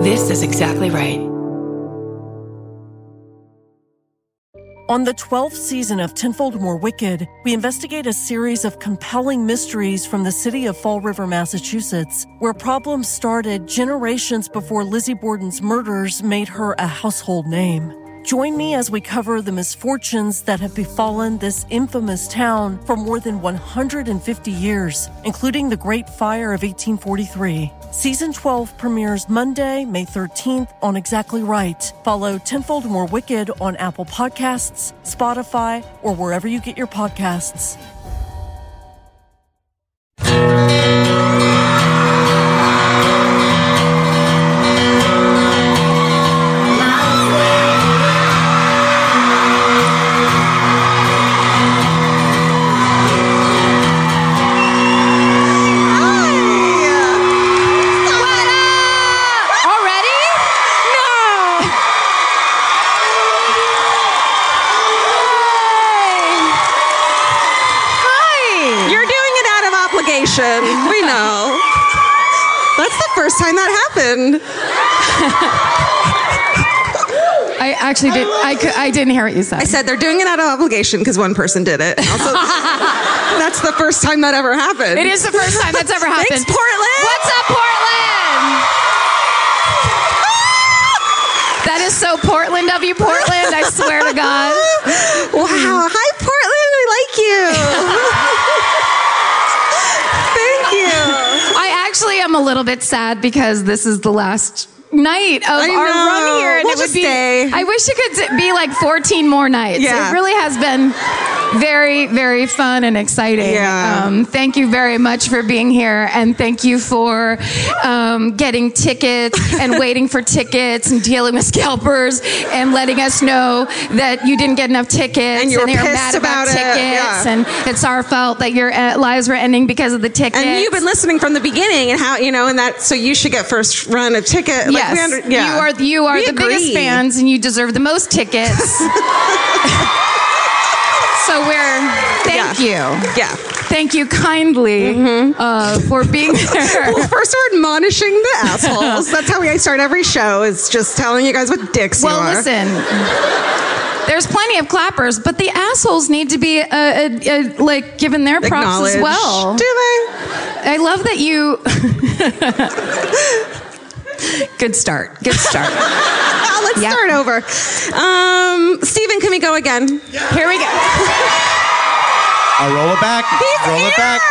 This is exactly right. On the 12th season of Tenfold More Wicked, we investigate a series of compelling mysteries from the city of Fall River, Massachusetts, where problems started generations before Lizzie Borden's murders made her a household name. Join me as we cover the misfortunes that have befallen this infamous town for more than 150 years, including the Great Fire of 1843. Season 12 premieres Monday, May 13th on Exactly Right. Follow Tenfold More Wicked on Apple Podcasts, Spotify, or wherever you get your podcasts. We know. That's the first time that happened. I actually did. I didn't hear what you said. I said they're doing it out of obligation because one person did it. Also, that's the first time that ever happened. It is the first time that's ever happened. Thanks, Portland. What's up, Portland? That is so Portland of you, Portland. I swear to God. Wow. Hi, Portland. I like you. I actually am a little bit sad because this is the last night of our run here, and we'll just stay. I wish it could be like 14 more nights. Yeah. It really has been very, very fun and exciting. Yeah. Thank you very much for being here, and thank you for getting tickets and waiting for tickets and dealing with scalpers and letting us know that you didn't get enough tickets and you're mad about it. tickets, Yeah. and it's our fault that your lives were ending because of the tickets. And you've been listening from the beginning, and how and that, so you should get first run of ticket. Yes, you are the biggest fans, and you deserve the most tickets. So thank you. Yeah. Thank you kindly for being there. Well, first we're admonishing the assholes. That's how I start every show, is just telling you guys what dicks you are. Well, listen. There's plenty of clappers, but the assholes need to be given their props as well. Do they? I love that you... Good start. Let's start over. Steven, can we go again? Yeah. Here we go. I'll roll it back. Roll it back.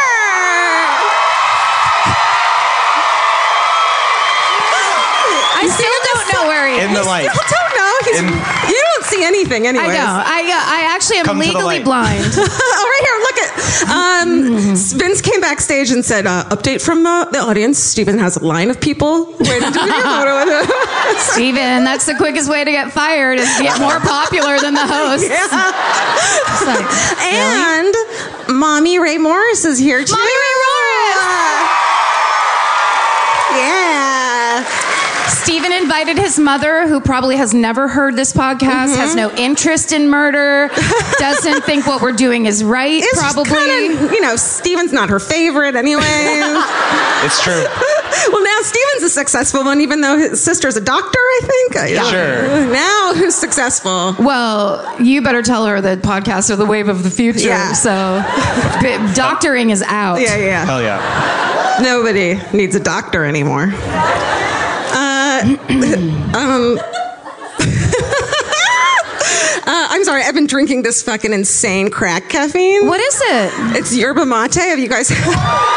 I still don't know where he is. In the light. I don't know. You don't see anything anyways. I know. I actually am legally blind. Oh, right here. Look at. Vince came backstage and said, update from the audience. Steven has a line of people waiting to take a photo with him. Steven, that's the quickest way to get fired, is to get more popular than the host. Yeah. Like, and really? Mommy Ray Morris is here too. Mommy Ray Morris! Yeah. Steven invited his mother, who probably has never heard this podcast, has no interest in murder, doesn't think what we're doing is right, it's probably. Kinda, Steven's not her favorite anyway. It's true. Well, now Steven's a successful one, even though his sister's a doctor, I think. Sure. Now who's successful? Well, you better tell her that podcasts are the wave of the future. Yeah. So doctoring is out. Yeah. Hell yeah. Nobody needs a doctor anymore. I'm sorry, I've been drinking this fucking insane crack caffeine. What is it? It's yerba mate. Have you guys heard of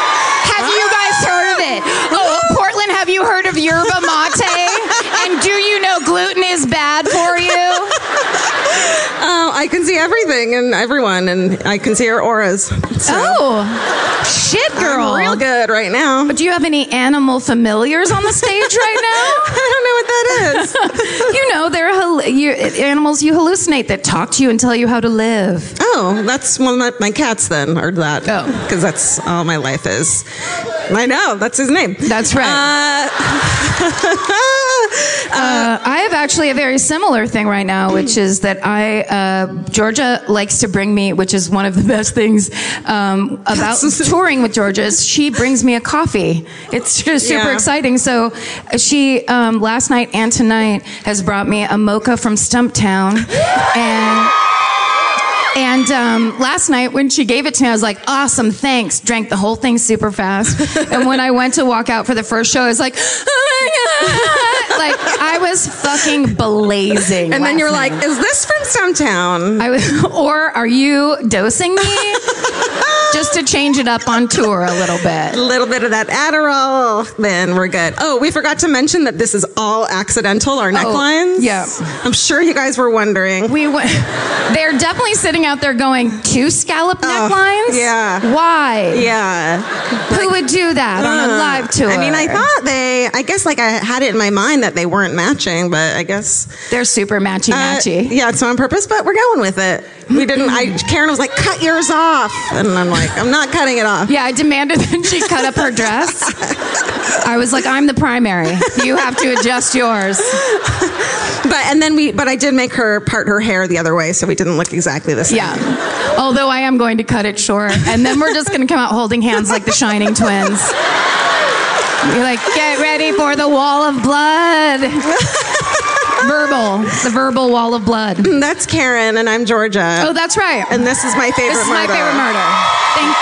it? Oh, Portland, have you heard of yerba mate? And do you know gluten is bad for you? I can see everything and everyone, and I can see our auras. So. Oh, shit, girl. I'm real good right now. But do you have any animal familiars on the stage right now? I don't know what that is. They're animals you hallucinate that talk to you and tell you how to live. Oh, that's one of my cats then, or that. Oh. Because that's all my life is. I know, that's his name. That's right. I have actually a very similar thing right now, which is that Georgia likes to bring me, which is one of the best things about touring with Georgia, is she brings me a coffee. It's just super exciting. So she, last night and tonight, has brought me a mocha from Stumptown. And last night when she gave it to me, I was like, awesome, thanks. Drank the whole thing super fast. And when I went to walk out for the first show, I was like, oh my God. Like, I was fucking blazing. And then you're like, is this from Stumptown? Or are you dosing me? Just to change it up on tour a little bit. A little bit of that Adderall, then we're good. Oh, we forgot to mention that this is all accidental, our necklines. Yeah. I'm sure you guys were wondering. They're definitely sitting out there going, 2 scallop necklines? Yeah. Why? Yeah. Who would do that on a live tour? I mean, I thought I guess like I had it in my mind that they weren't matching, but I guess. They're super matchy-matchy. Yeah, it's on purpose, but we're going with it. We didn't, Karen was like, cut yours off. And I'm like, I'm not cutting it off. Yeah, I demanded that she cut up her dress. I was like, I'm the primary. You have to adjust yours. But I did make her part her hair the other way, so we didn't look exactly the same. Yeah. Although I am going to cut it short. And then we're just going to come out holding hands like the Shining twins. You're like, get ready for the wall of blood. The verbal wall of blood. That's Karen, and I'm Georgia. Oh, that's right. And this is my favorite murder. This is my favorite murder. Thank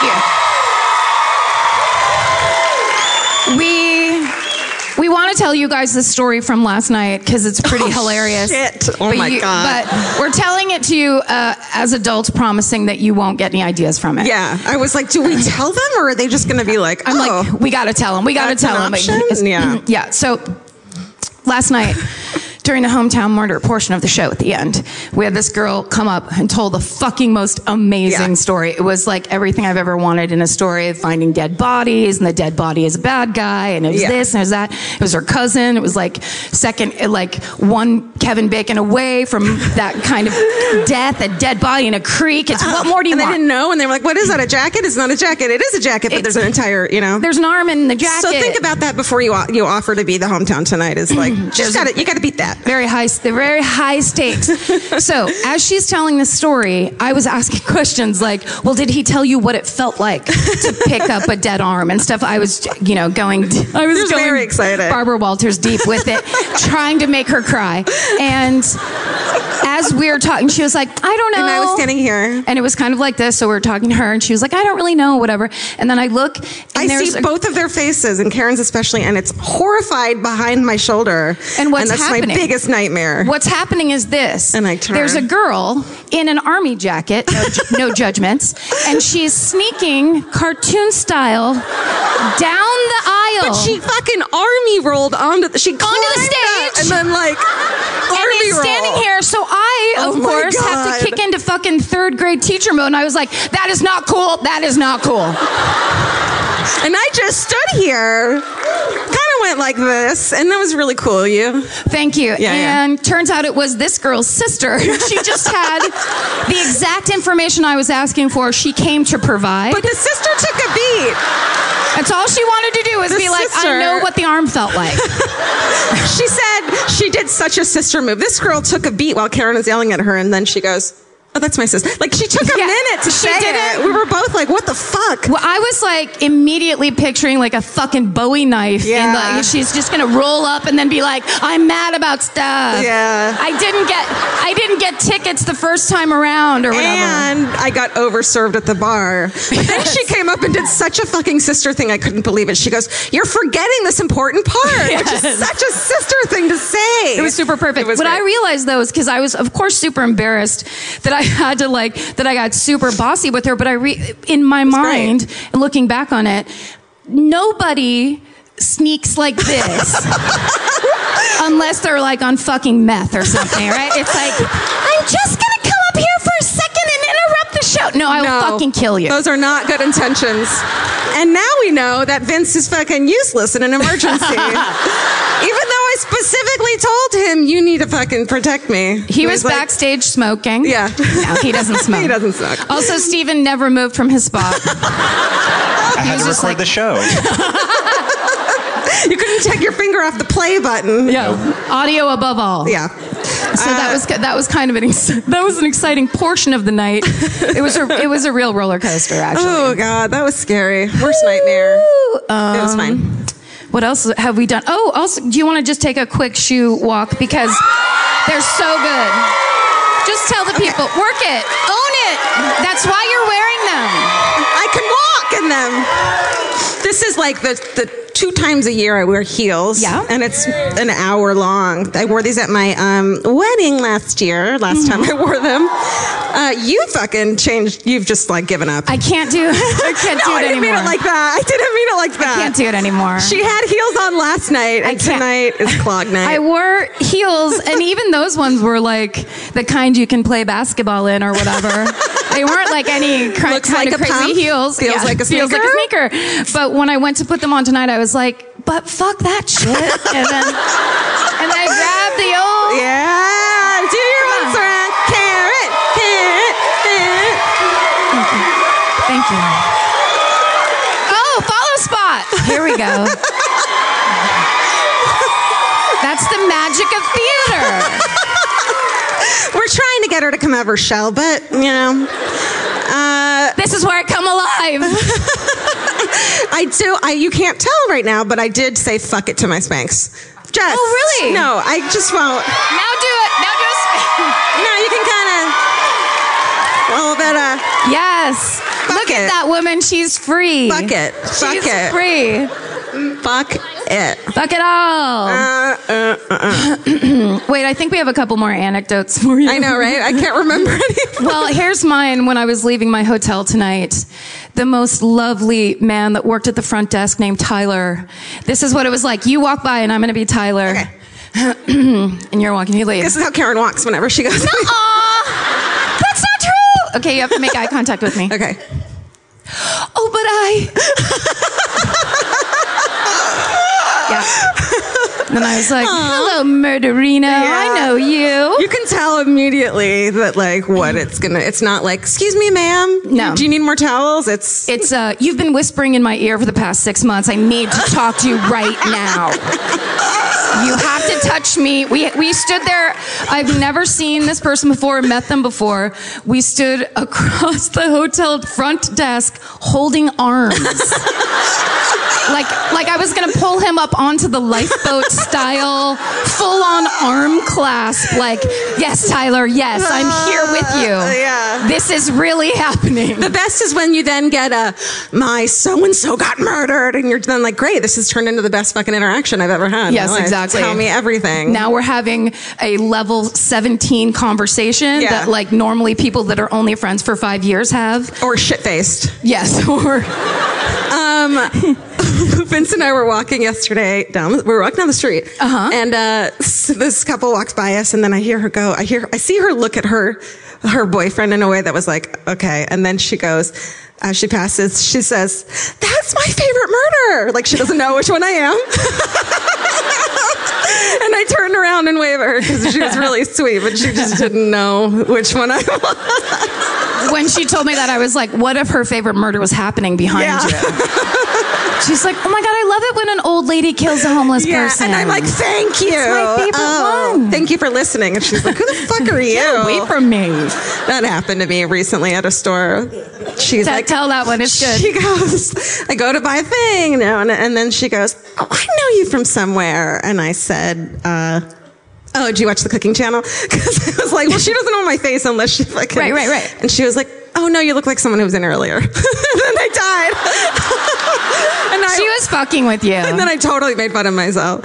you. We want to tell you guys this story from last night because it's pretty hilarious. Shit. Oh my God. But we're telling it to you as adults, promising that you won't get any ideas from it. Yeah. I was like, do we tell them, or are they just going to be like, I'm like, we got to tell them. We got to tell them. Yeah. Yeah. So last night, during the hometown murder portion of the show at the end, we had this girl come up and told the fucking most amazing story. It was like everything I've ever wanted in a story, finding dead bodies, and the dead body is a bad guy, and it was this, and it was that. It was her cousin. It was like one Kevin Bacon away from that kind of death, a dead body in a creek. It's what more do you want? They didn't know, and they were like, what is that, a jacket? It's not a jacket. It is a jacket, but there's an entire, There's an arm in the jacket. So think about that before you offer to be the hometown tonight. Is like, you got to beat that. Very high stakes. So as she's telling this story, I was asking questions like, well, did he tell you what it felt like to pick up a dead arm and stuff? I was, going very excited. Barbara Walters deep with it, trying to make her cry. And as we were talking, she was like, I don't know. And I was standing here. And it was kind of like this. So we were talking to her and she was like, I don't really know, whatever. And then I look and I see both of their faces, and Karen's especially, and it's horrified behind my shoulder. And what's that's happening? My biggest nightmare. What's happening is this. And I turn. There's a girl in an army jacket, no judgments, and she's sneaking cartoon style down the aisle. But she fucking army rolled onto the stage. And then it's standing here, so I, of course, have to kick into fucking 3rd grade teacher mode, and I was like, that is not cool, that is not cool. And I just stood here, kind of went like this, and that was really cool of you. Thank you. And turns out it was this girl's sister. She just had the exact information I was asking for. She came to provide. But the sister took a beat. That's all she wanted to do was be like, I know what the arm felt like. She said she did such a sister move. This girl took a beat while Karen was yelling at her, and then she goes, oh, that's my sister. Like, she took a minute to say it. We were both like, what the fuck? Well, I was like immediately picturing like a fucking Bowie knife. Yeah. She's just going to roll up and then be like, I'm mad about stuff. Yeah. I didn't get tickets the first time around or whatever. And I got overserved at the bar. But then she came up and did such a fucking sister thing. I couldn't believe it. She goes, you're forgetting this important part, which is such a sister thing to say. It was super perfect. What I realized though is because I was, of course, super embarrassed that I had to that I got super bossy with her, but in my mind, and looking back on it, nobody sneaks like this unless they're like on fucking meth or something, right? It's like, I'm just gonna come up here for a second and interrupt the show. No, I will fucking kill you. Those are not good intentions. And now we know that Vince is fucking useless in an emergency. Even though I specifically told him, you need to fucking protect me. He was like, backstage smoking. Yeah. No, he doesn't smoke. He doesn't smoke. Also, Steven never moved from his spot. I had to record the show. You couldn't can't take your finger off the play button. Yeah. Audio above all. Yeah. So that was kind of that was an exciting portion of the night. It was a real roller coaster, actually. Oh God, that was scary. Worst nightmare. It was fine. What else have we done? Oh, also, do you want to just take a quick shoe walk because they're so good? Just tell the people, work it, own it. That's why you're wearing them. I can walk in them. This is like the 2 times a year I wear heels. Yeah. And it's an hour long. I wore these at my wedding last time I wore them. You fucking changed. You've just like given up. I can't do it anymore. I didn't mean it like that. I didn't mean it like that. I can't do it anymore. She had heels on last night, and tonight is clog night. I wore heels, and even those ones were like the kind you can play basketball in or whatever. They weren't like any kind of crazy pump. heels. Feels like a sneaker. Feels like a sneaker. But when I went to put them on tonight, I was like, but fuck that shit. And then I grabbed the old... Yeah, do your own around. Carrot. Thank you. Oh, follow spot. Here we go. That's the magic of theater. We're trying to get her to come over, Shell, but, you know. This is where I come alive. You can't tell right now, but I did say fuck it to my Spanx. Just. Oh, really? No, I just won't. Now do it. Now do it. No, you can kind of. Well, that. Yes. Look it. at that woman. She's free. Fuck it. Fuck She's it. free. Fuck it. Fuck it all. Wait, I think we have a couple more anecdotes for you. I know, right? I can't remember any. Well, here's mine when I was leaving my hotel tonight. The most lovely man that worked at the front desk named Tyler. This is what it was like. You walk by and I'm going to be Tyler. Okay. And you're walking, you leave. This is how Karen walks whenever she goes. Aw, that's not true. Okay, you have to make eye contact with me. Okay. Oh, but yeah. And I was like, hello, Murderino. Yeah. I know you. You can tell immediately that, like, what it's not like, excuse me, ma'am. No. Do you need more towels? It's You've been whispering in my ear for the past 6 months. I need to talk to you right now. You have to touch me. We stood there. I've never seen this person before, met them before. We stood across the hotel front desk holding arms. Like I was gonna pull him up onto the lifeboat style, full on arm clasp. Like, yes, Tyler, yes, I'm here with you. Yeah. This is really happening. The best is when you then get my so-and-so got murdered, and you're then like, great, this has turned into the best fucking interaction I've ever had. Yes, exactly. Tell me everything. Now we're having a level 17 conversation that like normally people that are only friends for 5 years have. Or shit-faced. Yes, or... Vince and I were walking yesterday we were walking down the street, and this couple walks by us, and then I hear her go. I see her look at her boyfriend in a way that was like, okay, and then she goes, as she passes, she says, "That's my favorite murder." Like she doesn't know which one I am. And I turned around and waved at her because she was really sweet, but she just didn't know which one I was. When she told me that, I was like, what if her favorite murder was happening behind you? She's like, oh my God, I love it when an old lady kills a homeless person. And I'm like, thank you. It's my favorite one. Thank you for listening. And she's like, who the fuck are you? Get away from me. That happened to me recently at a store. She's like, tell that one, it's good. She goes, I go to buy a thing, and then she goes, oh, I know you from somewhere. And I said, oh, did you watch the Cooking Channel? Because I was like, well, she doesn't know my face unless she fucking... Right. And she was like, oh, no, you look like someone who was in earlier. And then I died. She was fucking with you. And then I totally made fun of myself.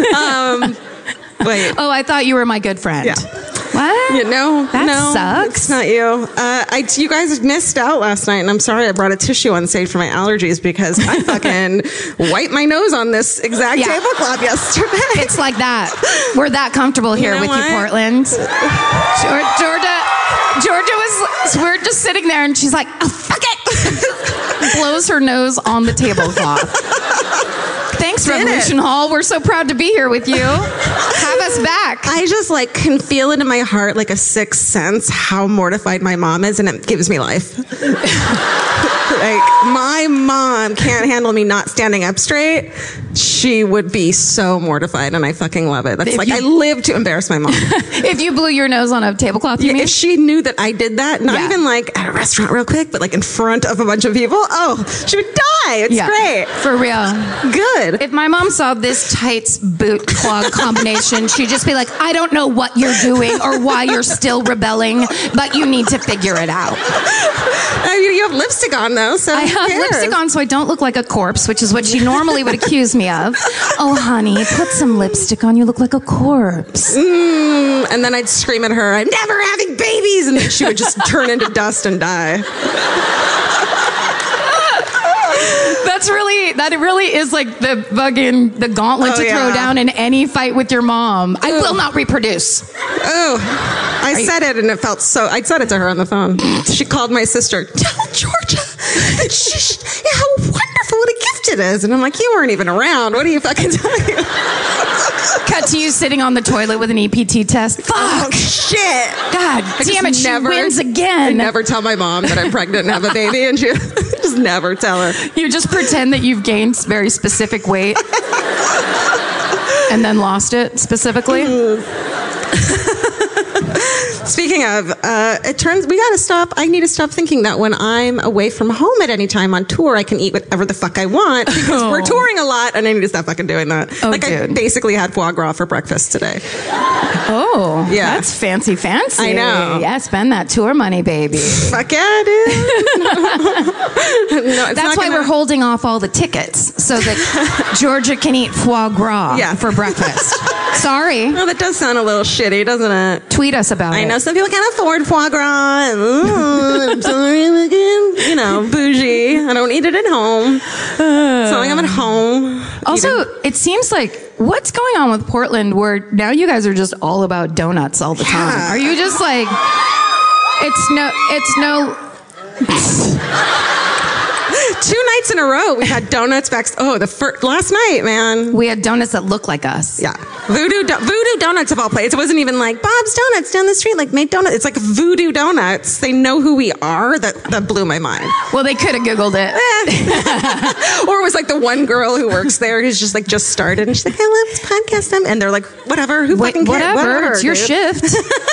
Wait. Oh, I thought you were my good friend. Yeah. What? No, sucks. It's not you. You guys missed out last night, and I'm sorry I brought a tissue on stage for my allergies because I fucking wiped my nose on this exact tablecloth yesterday. It's like that. We're that comfortable here with you, Portland. Georgia was, we're just sitting there, and she's like, oh, fuck it. Blows her nose on the tablecloth. Thanks West Revolution Hall. We're so proud to be here with you. Have us back. I just like can feel it in my heart like a sixth sense how mortified my mom is, and it gives me life. Like, my mom can't handle me not standing up straight. She would be so mortified, and I fucking love it. That's I live to embarrass my mom. If you blew your nose on a tablecloth, you mean? If she knew that I did that, not even like at a restaurant real quick, but like in front of a bunch of people, she would die. It's great. For real. Good. If my mom saw this tights boot clog combination, she'd just be like, I don't know what you're doing or why you're still rebelling, but you need to figure it out. You have lipstick on though, so I have lipstick on so I don't look like a corpse, which is what she normally would accuse me of. Oh, honey, put some lipstick on. You look like a corpse. And then I'd scream at her, I'm never having babies. And then she would just turn into dust and die. That really is like the gauntlet to throw down in any fight with your mom. I will not reproduce. I said it and it felt so, I said it to her on the phone. She called my sister, tell Georgia how wonderful, what a gift it is. And I'm like, you weren't even around. What are you fucking telling you? Cut to you sitting on the toilet with an EPT test. Fuck. Oh, shit. God damn it, she wins again. I never tell my mom that I'm pregnant and have a baby, and she just never tell her. You just pretend that you've gained very specific weight and then lost it specifically. Speaking of, it turns we gotta stop. I need to stop thinking that when I'm away from home at any time on tour, I can eat whatever the fuck I want because we're touring a lot, and I need to stop fucking doing that. Oh, like dude. I basically had foie gras for breakfast today. Oh, yeah, that's fancy. I know. Yeah, spend that tour money, baby. Fuck yeah, dude. No, that's why we're holding off all the tickets so that Georgia can eat foie gras for breakfast. Sorry. Well, that does sound a little shitty, doesn't it? Tweet us about it. I know some people can't afford foie gras. And, I'm sorry, I'm again, bougie. I don't eat it at home. So I'm at home. Also, it seems like what's going on with Portland where now you guys are just all about donuts all the time. Are you just like, it's no 2 nights in a row, we had donuts back. Last night, man. We had donuts that look like us. Yeah. Voodoo Donuts of all places. It wasn't even like Bob's Donuts down the street, like made donuts. It's like Voodoo Donuts. They know who we are. That blew my mind. Well, they could have Googled it. Or it was like the one girl who works there who's just like just started. And she's like, I love this podcast. And they're like, whatever. Who fucking cares? Whatever. It's your shift.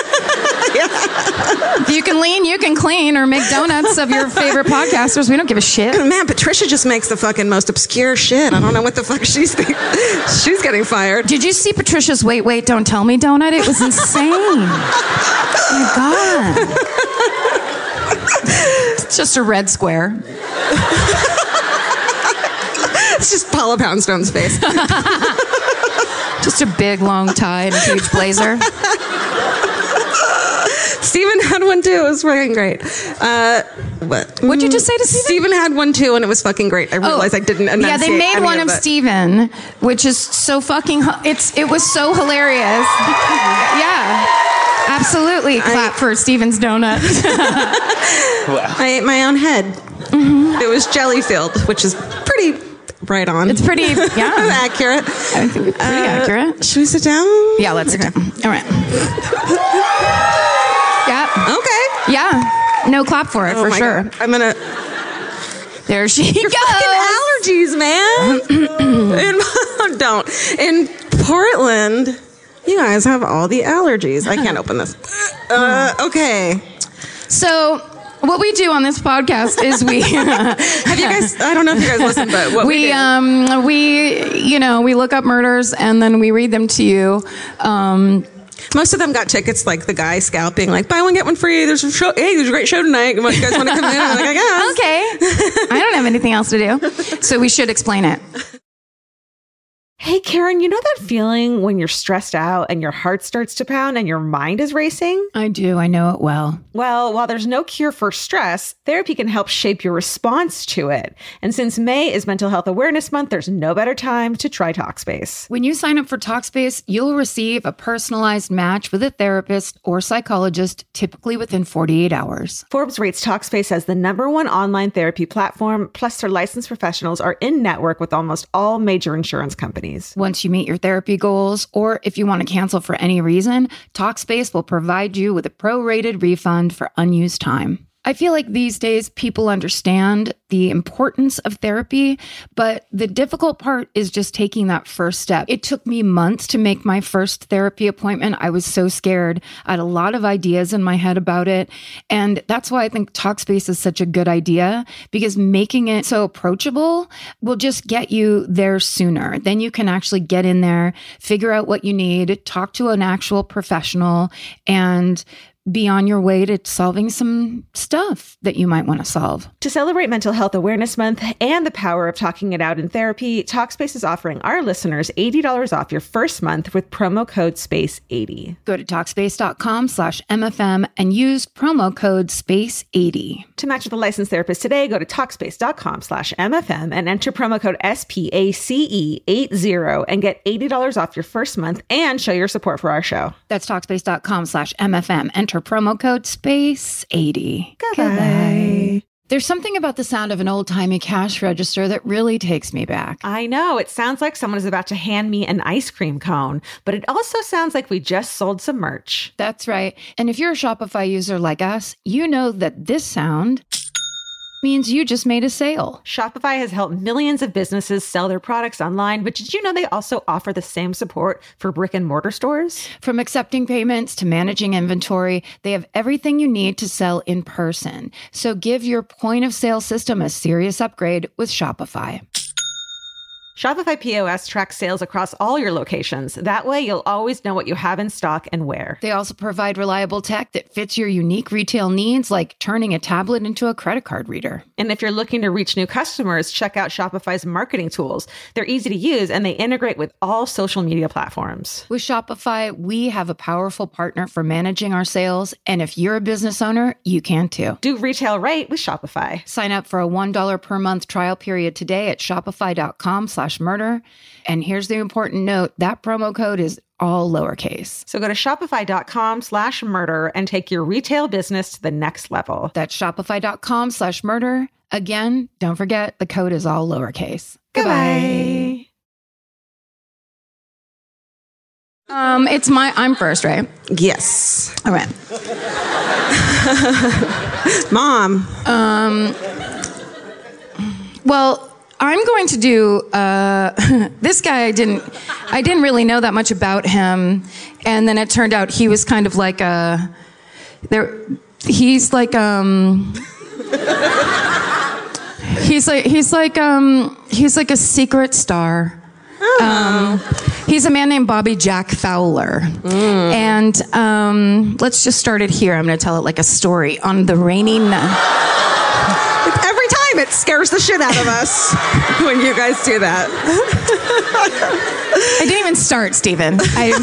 If you can lean, you can clean, or make donuts of your favorite podcasters. We don't give a shit. Man, Patricia just makes the fucking most obscure shit. I don't know what the fuck she's getting fired. Did you see Patricia's Wait, Don't Tell Me donut? It was insane. Oh my God. It's just a red square. It's just Paula Poundstone's face. Just a big long tie and a huge blazer. Steven had one too. It was fucking great. What'd you just say to Steven? Steven had one too, and it was fucking great. I realized I didn't enunciate. Yeah, they made one of Steven, which is so fucking. It was so hilarious. Yeah, absolutely. Clap for Steven's donut. I ate my own head. Mm-hmm. It was jelly filled, which is pretty right on. It's pretty, accurate. I think it's pretty accurate. Should we sit down? Yeah, let's sit down. All right. Yeah. Okay. Yeah. No clap for it, for sure. God. I'm gonna. There she goes. Fucking allergies, man. Don't. In Portland, you guys have all the allergies. I can't open this. Okay. So, what we do on this podcast is we have you guys. I don't know if you guys listen, but what we do. We look up murders and then we read them to you. Most of them got tickets, like the guy scalping, like buy one get one free. There's a show. Hey, there's a great show tonight. You guys want to come in? I'm like, I guess. Okay. I don't have anything else to do, so we should explain it. Hey, Karen, you know that feeling when you're stressed out and your heart starts to pound and your mind is racing? I do. I know it well. Well, while there's no cure for stress, therapy can help shape your response to it. And since May is Mental Health Awareness Month, there's no better time to try Talkspace. When you sign up for Talkspace, you'll receive a personalized match with a therapist or psychologist, typically within 48 hours. Forbes rates Talkspace as the #1 online therapy platform, plus their licensed professionals are in network with almost all major insurance companies. Once you meet your therapy goals, or if you want to cancel for any reason, Talkspace will provide you with a prorated refund for unused time. I feel like these days people understand the importance of therapy, but the difficult part is just taking that first step. It took me months to make my first therapy appointment. I was so scared. I had a lot of ideas in my head about it. And that's why I think Talkspace is such a good idea, because making it so approachable will just get you there sooner. Then you can actually get in there, figure out what you need, talk to an actual professional, and be on your way to solving some stuff that you might want to solve. To celebrate Mental Health Awareness Month and the power of talking it out in therapy, Talkspace is offering our listeners $80 off your first month with promo code SPACE80. Go to Talkspace.com/MFM and use promo code SPACE80. To match with a licensed therapist today, go to Talkspace.com/MFM and enter promo code SPACE80 and get $80 off your first month and show your support for our show. That's Talkspace.com/MFM. Enter promo code SPACE80. Goodbye. There's something about the sound of an old-timey cash register that really takes me back. I know. It sounds like someone is about to hand me an ice cream cone, but it also sounds like we just sold some merch. That's right. And if you're a Shopify user like us, you know that this sound means you just made a sale. Shopify has helped millions of businesses sell their products online, but did you know they also offer the same support for brick and mortar stores? From accepting payments to managing inventory, they have everything you need to sell in person. So give your point of sale system a serious upgrade with Shopify. Shopify POS tracks sales across all your locations. That way, you'll always know what you have in stock and where. They also provide reliable tech that fits your unique retail needs, like turning a tablet into a credit card reader. And if you're looking to reach new customers, check out Shopify's marketing tools. They're easy to use, and they integrate with all social media platforms. With Shopify, we have a powerful partner for managing our sales. And if you're a business owner, you can too. Do retail right with Shopify. Sign up for a $1 per month trial period today at shopify.com/murder. And here's the important note, that promo code is all lowercase. So go to shopify.com/murder and take your retail business to the next level. That's shopify.com/murder. Again, don't forget, the code is all lowercase. Goodbye. I'm first, right? Yes. All right. Mom. Well, I'm going to do this guy. I didn't really know that much about him, and then it turned out he was kind of like he's like a secret star. He's a man named Bobby Jack Fowler. And let's just start it here. I'm going to tell it like a story on the rainy night. Every time it scares the shit out of us when you guys do that. I didn't even start, Stephen.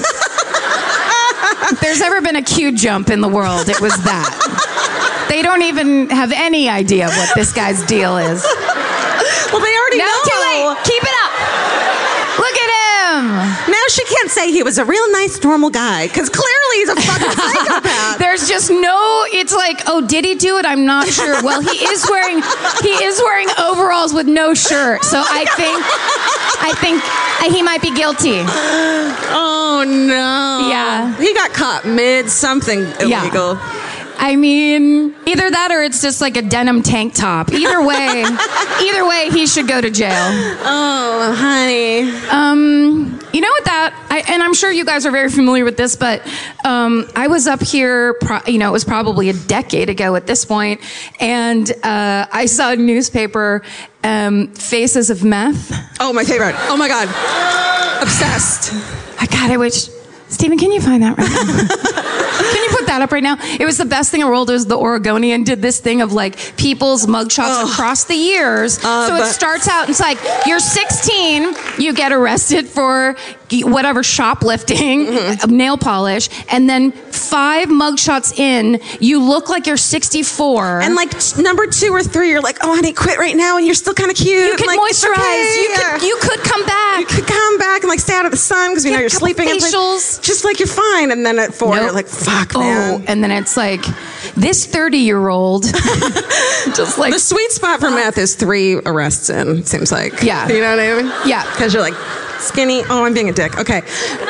If there's ever been a Q jump in the world, it was that. They don't even have any idea what this guy's deal is. Well, they already know. Too late. Keep it up. Look at him. Now she can't say he was a real nice, normal guy, because clearly he's a fucking psychopath. There's just no, it's like, oh, did he do it? I'm not sure. Well, he is wearing overalls with no shirt. So I think he might be guilty. Oh, no. Yeah. He got caught mid something illegal. Yeah. I mean, either that or it's just like a denim tank top. Either way, he should go to jail. Oh, honey. You know what and I'm sure you guys are very familiar with this, but I was up here, it was probably a decade ago at this point, and I saw a newspaper, Faces of Meth. Oh, my favorite. Oh, my God. Obsessed. I wish, Stephen, can you find that right now? Can you put that up right now? It was the best thing in the world. It was the Oregonian did this thing of like people's mugshots across the years. So it starts out, it's like, you're 16, you get arrested for whatever shoplifting, nail polish, and then 5 mugshots in, you look like you're 64. And like number 2 or 3, you're like, oh, honey, quit right now, and you're still kind of cute. You could like, moisturize. Okay, you could come back. You could come back and like stay out of the sun because we know you're sleeping. Facials. Just like you're fine. And then at 4, you're like, fuck, man. And then it's like, this 30-year-old, just like the sweet spot for meth is 3 arrests in. Seems like. Yeah. You know what I mean? Yeah. Because you're like skinny. Oh, I'm being a dick. Okay.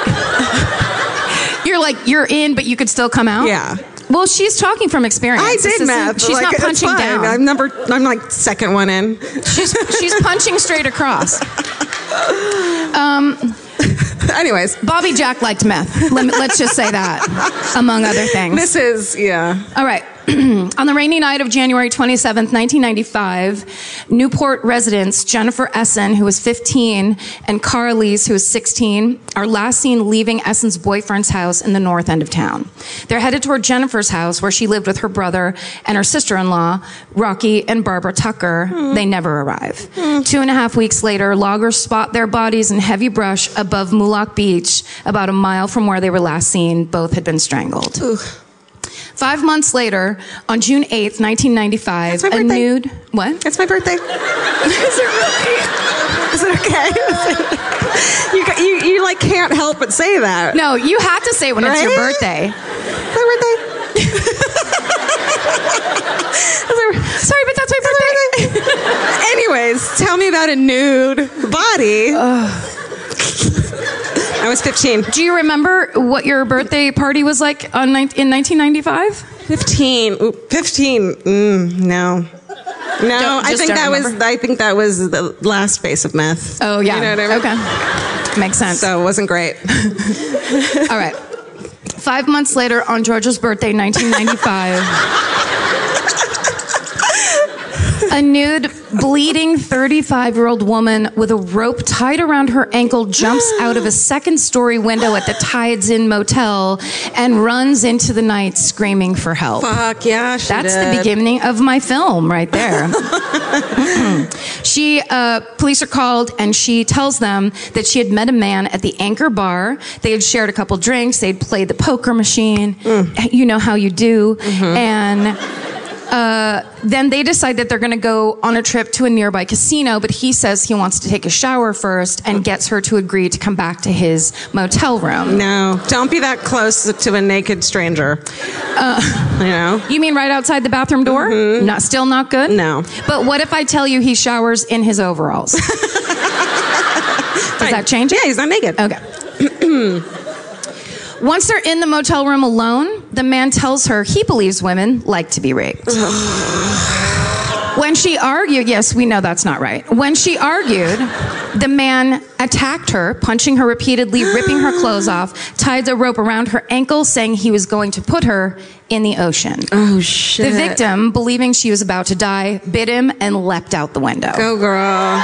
You're like, you're in, but you could still come out? Yeah. Well, she's talking from experience. I did meth. She's not punching down. I'm like second one in. She's punching straight across. Anyways. Bobby Jack liked meth. Let's just say that, among other things. This is, yeah. All right. On the rainy night of January 27th, 1995, Newport residents Jennifer Essen, who was 15, and Cara Lees, who was 16, are last seen leaving Essen's boyfriend's house in the north end of town. They're headed toward Jennifer's house, where she lived with her brother and her sister-in-law, Rocky and Barbara Tucker. They never arrive. 2.5 weeks later, loggers spot their bodies in heavy brush above Moolock Beach, about a mile from where they were last seen. Both had been strangled. Ooh. 5 months later, on June 8th, 1995, a nude... What? It's my birthday. Is it really? Is it okay? you like can't help but say that. No, you have to say when it's your birthday. It's my birthday. Sorry, but that's my birthday. Anyways, tell me about a nude body. I was 15. Do you remember what your birthday party was like in 1995? 15. Ooh, 15. No. No, I think that was the last phase of meth. Oh yeah. You know what I mean? Okay. Makes sense. So it wasn't great. All right. 5 months later, on Georgia's birthday, 1995. A nude, bleeding 35-year-old woman with a rope tied around her ankle jumps out of a second-story window at the Tides Inn Motel and runs into the night screaming for help. Fuck yeah, That's the beginning of my film right there. Police are called, and she tells them that she had met a man at the Anchor Bar. They had shared a couple drinks. They'd played the poker machine. You know how you do. And... then they decide that they're going to go on a trip to a nearby casino, but he says he wants to take a shower first and gets her to agree to come back to his motel room. No, don't be that close to a naked stranger. You know? You mean right outside the bathroom door? Still not good? No. But what if I tell you he showers in his overalls? Does that change it? Yeah, he's not naked. Okay. Once they're in the motel room alone, the man tells her he believes women like to be raped. When she argued, yes, we know that's not right. When she argued, the man attacked her, punching her repeatedly, ripping her clothes off, tied the rope around her ankle, saying he was going to put her in the ocean. Oh, shit. The victim, believing she was about to die, bit him and leapt out the window. Go, girl.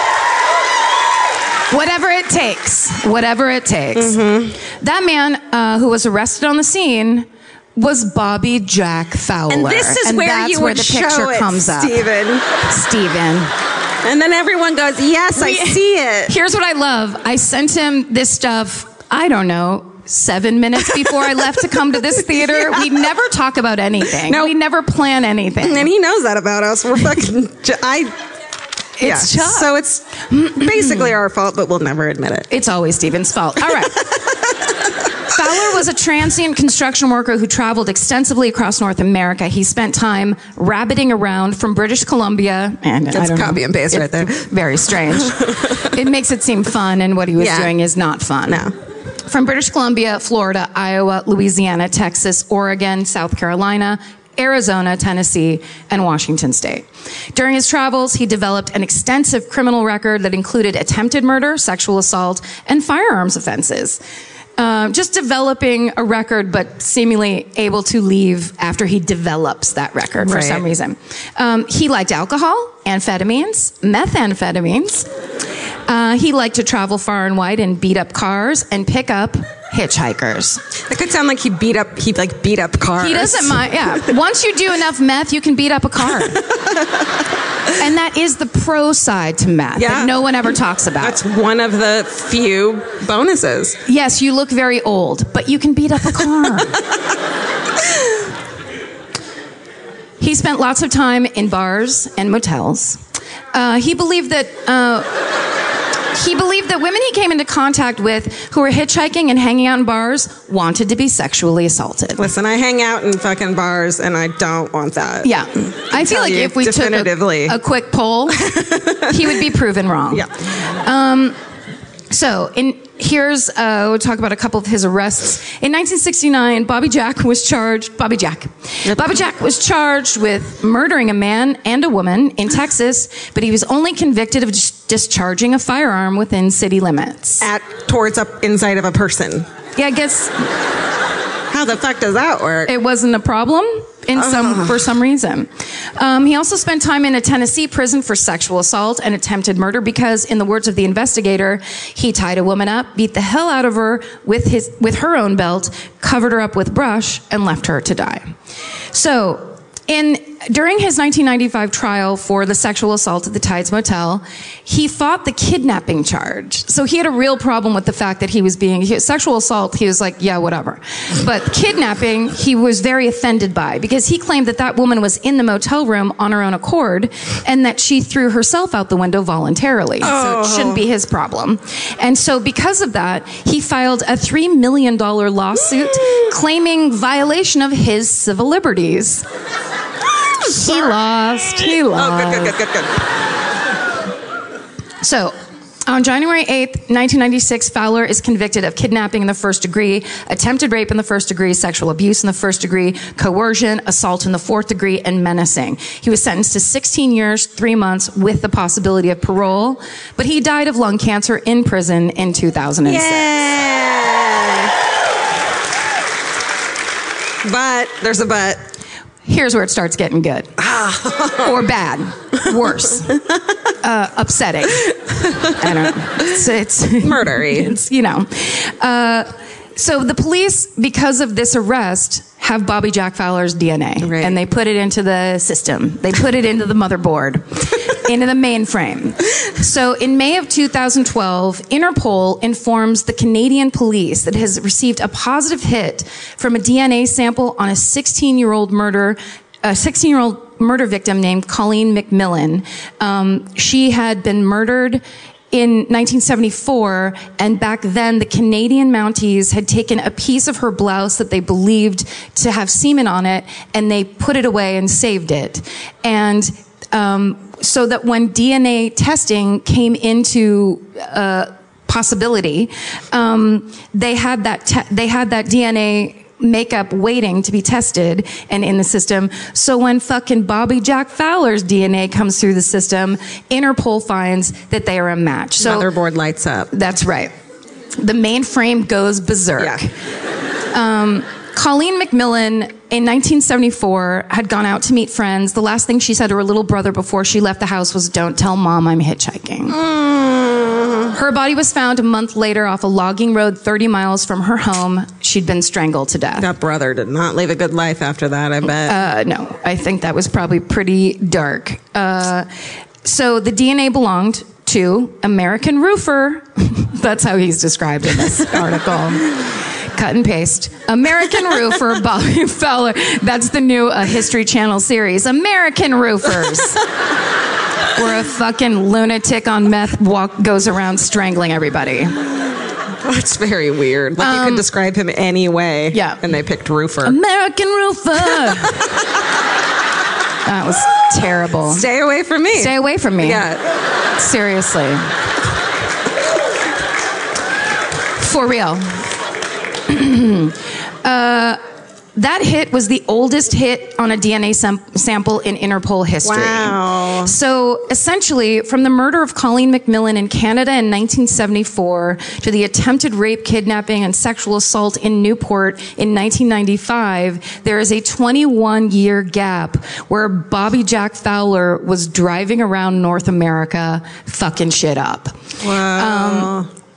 Whatever it takes. Whatever it takes. That man who was arrested on the scene was Bobby Jack Fowler. And this is where you would the show picture it, comes up. Steven. And then everyone goes, yes, I see it. Here's what I love. I sent him this stuff, I don't know, 7 minutes before I left to come to this theater. Yeah. We never talk about anything. No. We never plan anything. And he knows that about us. We're fucking... It's tough. So it's basically our fault, but we'll never admit it. It's always Steven's fault. All right. Fowler was a transient construction worker who traveled extensively across North America. He spent time rabbiting around from British Columbia. And that's copy and paste right there. Very strange. It makes it seem fun, and what he was doing is not fun. No. From British Columbia, Florida, Iowa, Louisiana, Texas, Oregon, South Carolina, Arizona, Tennessee, and Washington State. During his travels, he developed an extensive criminal record that included attempted murder, sexual assault, and firearms offenses. Just developing a record, but seemingly able to leave after he develops that record for some reason. He liked alcohol, amphetamines, methamphetamines. He liked to travel far and wide and beat up cars and pick up hitchhikers. It could sound like he beat up cars. He doesn't mind. Yeah. Once you do enough meth, you can beat up a car. And that is the pro side to meth that no one ever talks about. That's one of the few bonuses. Yes, you look very old, but you can beat up a car. He spent lots of time in bars and motels. He believed that women he came into contact with who were hitchhiking and hanging out in bars wanted to be sexually assaulted. Listen, I hang out in fucking bars and I don't want that. Yeah. I feel like if we took a quick poll, he would be proven wrong. Yeah. We'll talk about a couple of his arrests. In 1969, Bobby Jack was charged with murdering a man and a woman in Texas, but he was only convicted of discharging a firearm within city limits. Inside of a person. Yeah, I guess. How the fuck does that work? It wasn't a problem for some reason. He also spent time in a Tennessee prison for sexual assault and attempted murder because, in the words of the investigator, he tied a woman up, beat the hell out of her with her own belt, covered her up with brush, and left her to die. So, during his 1995 trial for the sexual assault at the Tides Motel, he fought the kidnapping charge. So he had a real problem with the fact that sexual assault, he was like, yeah, whatever. But kidnapping, he was very offended by because he claimed that woman was in the motel room on her own accord and that she threw herself out the window voluntarily. So it shouldn't be his problem. And so because of that, he filed a $3 million lawsuit claiming violation of his civil liberties. He lost. Oh, good. So, on January 8th, 1996, Fowler is convicted of kidnapping in the first degree, attempted rape in the first degree, sexual abuse in the first degree, coercion, assault in the fourth degree, and menacing. He was sentenced to 16 years, 3 months with the possibility of parole, but he died of lung cancer in prison in 2006. Yay! But, there's a but. Here's where it starts getting good. Or bad. Worse. Upsetting. I don't know. It's murdery. It's, so the police, because of this arrest, have Bobby Jack Fowler's DNA. Right. And they put it into the system. They put it into the motherboard. Into the mainframe. So in May of 2012, Interpol informs the Canadian police that has received a positive hit from a DNA sample on a 16-year-old murder victim named Colleen McMillan. She had been murdered in 1974, and back then the Canadian Mounties had taken a piece of her blouse that they believed to have semen on it, and they put it away and saved it. And so that when DNA testing came into possibility, they had that DNA makeup waiting to be tested and in the system. So when fucking Bobby Jack Fowler's DNA comes through the system, Interpol finds that they are a match. So motherboard lights up. That's right. The mainframe goes berserk. Yeah. Colleen McMillan, in 1974, had gone out to meet friends. The last thing she said to her little brother before she left the house was, "Don't tell Mom I'm hitchhiking." Her body was found a month later off a logging road 30 miles from her home. She'd been strangled to death. That brother did not live a good life after that, I bet. No, I think that was probably pretty dark. So the DNA belonged to American roofer. That's how he's described in this article. Cut and paste. American roofer Bobby Fowler. That's the new History Channel series. American roofers. Where a fucking lunatic on meth goes around strangling everybody. That's very weird. Like you could describe him any way. Yeah. And they picked roofer. American roofer. That was terrible. Stay away from me. Stay away from me. Yeah. Seriously. For real. That hit was the oldest hit on a DNA sample in Interpol history. Wow. So essentially, from the murder of Colleen McMillan in Canada in 1974 to the attempted rape, kidnapping, and sexual assault in Newport in 1995, there is a 21-year gap where Bobby Jack Fowler was driving around North America fucking shit up. Wow.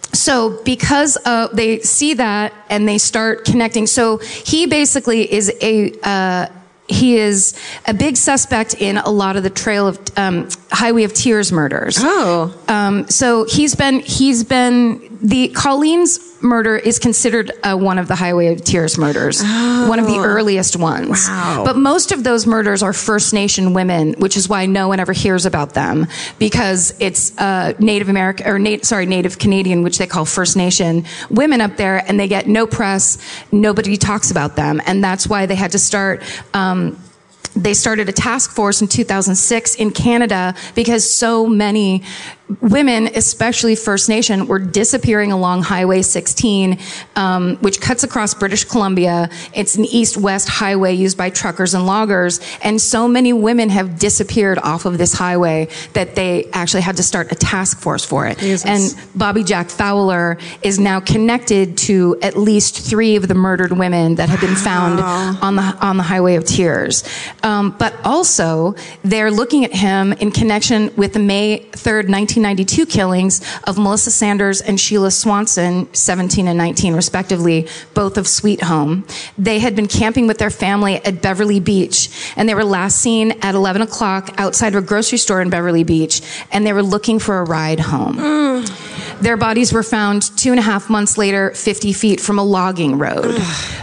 So because they see that and they start connecting. So he basically is he is a big suspect in a lot of the Trail of Highway of Tears murders. Oh. So he's been the Colleen's murder is considered one of the Highway of Tears murders, one of the earliest ones. Wow. But most of those murders are First Nation women, which is why no one ever hears about them, because it's Native American or Native Canadian, which they call First Nation women up there, and they get no press. Nobody talks about them, and that's why they had to start. They started a task force in 2006 in Canada because so many women, especially First Nation, were disappearing along Highway 16, which cuts across British Columbia. It's an east-west highway used by truckers and loggers. And so many women have disappeared off of this highway that they actually had to start a task force for it. Jesus. And Bobby Jack Fowler is now connected to at least 3 of the murdered women that have been found on the Highway of Tears. But also, they're looking at him in connection with the May 3rd, 1992 killings of Melissa Sanders and Sheila Swanson, 17 and 19 respectively, both of Sweet Home. They had been camping with their family at Beverly Beach, and they were last seen at 11 o'clock outside of a grocery store in Beverly Beach, and they were looking for a ride home. Their bodies were found 2.5 months later, 50 feet from a logging road.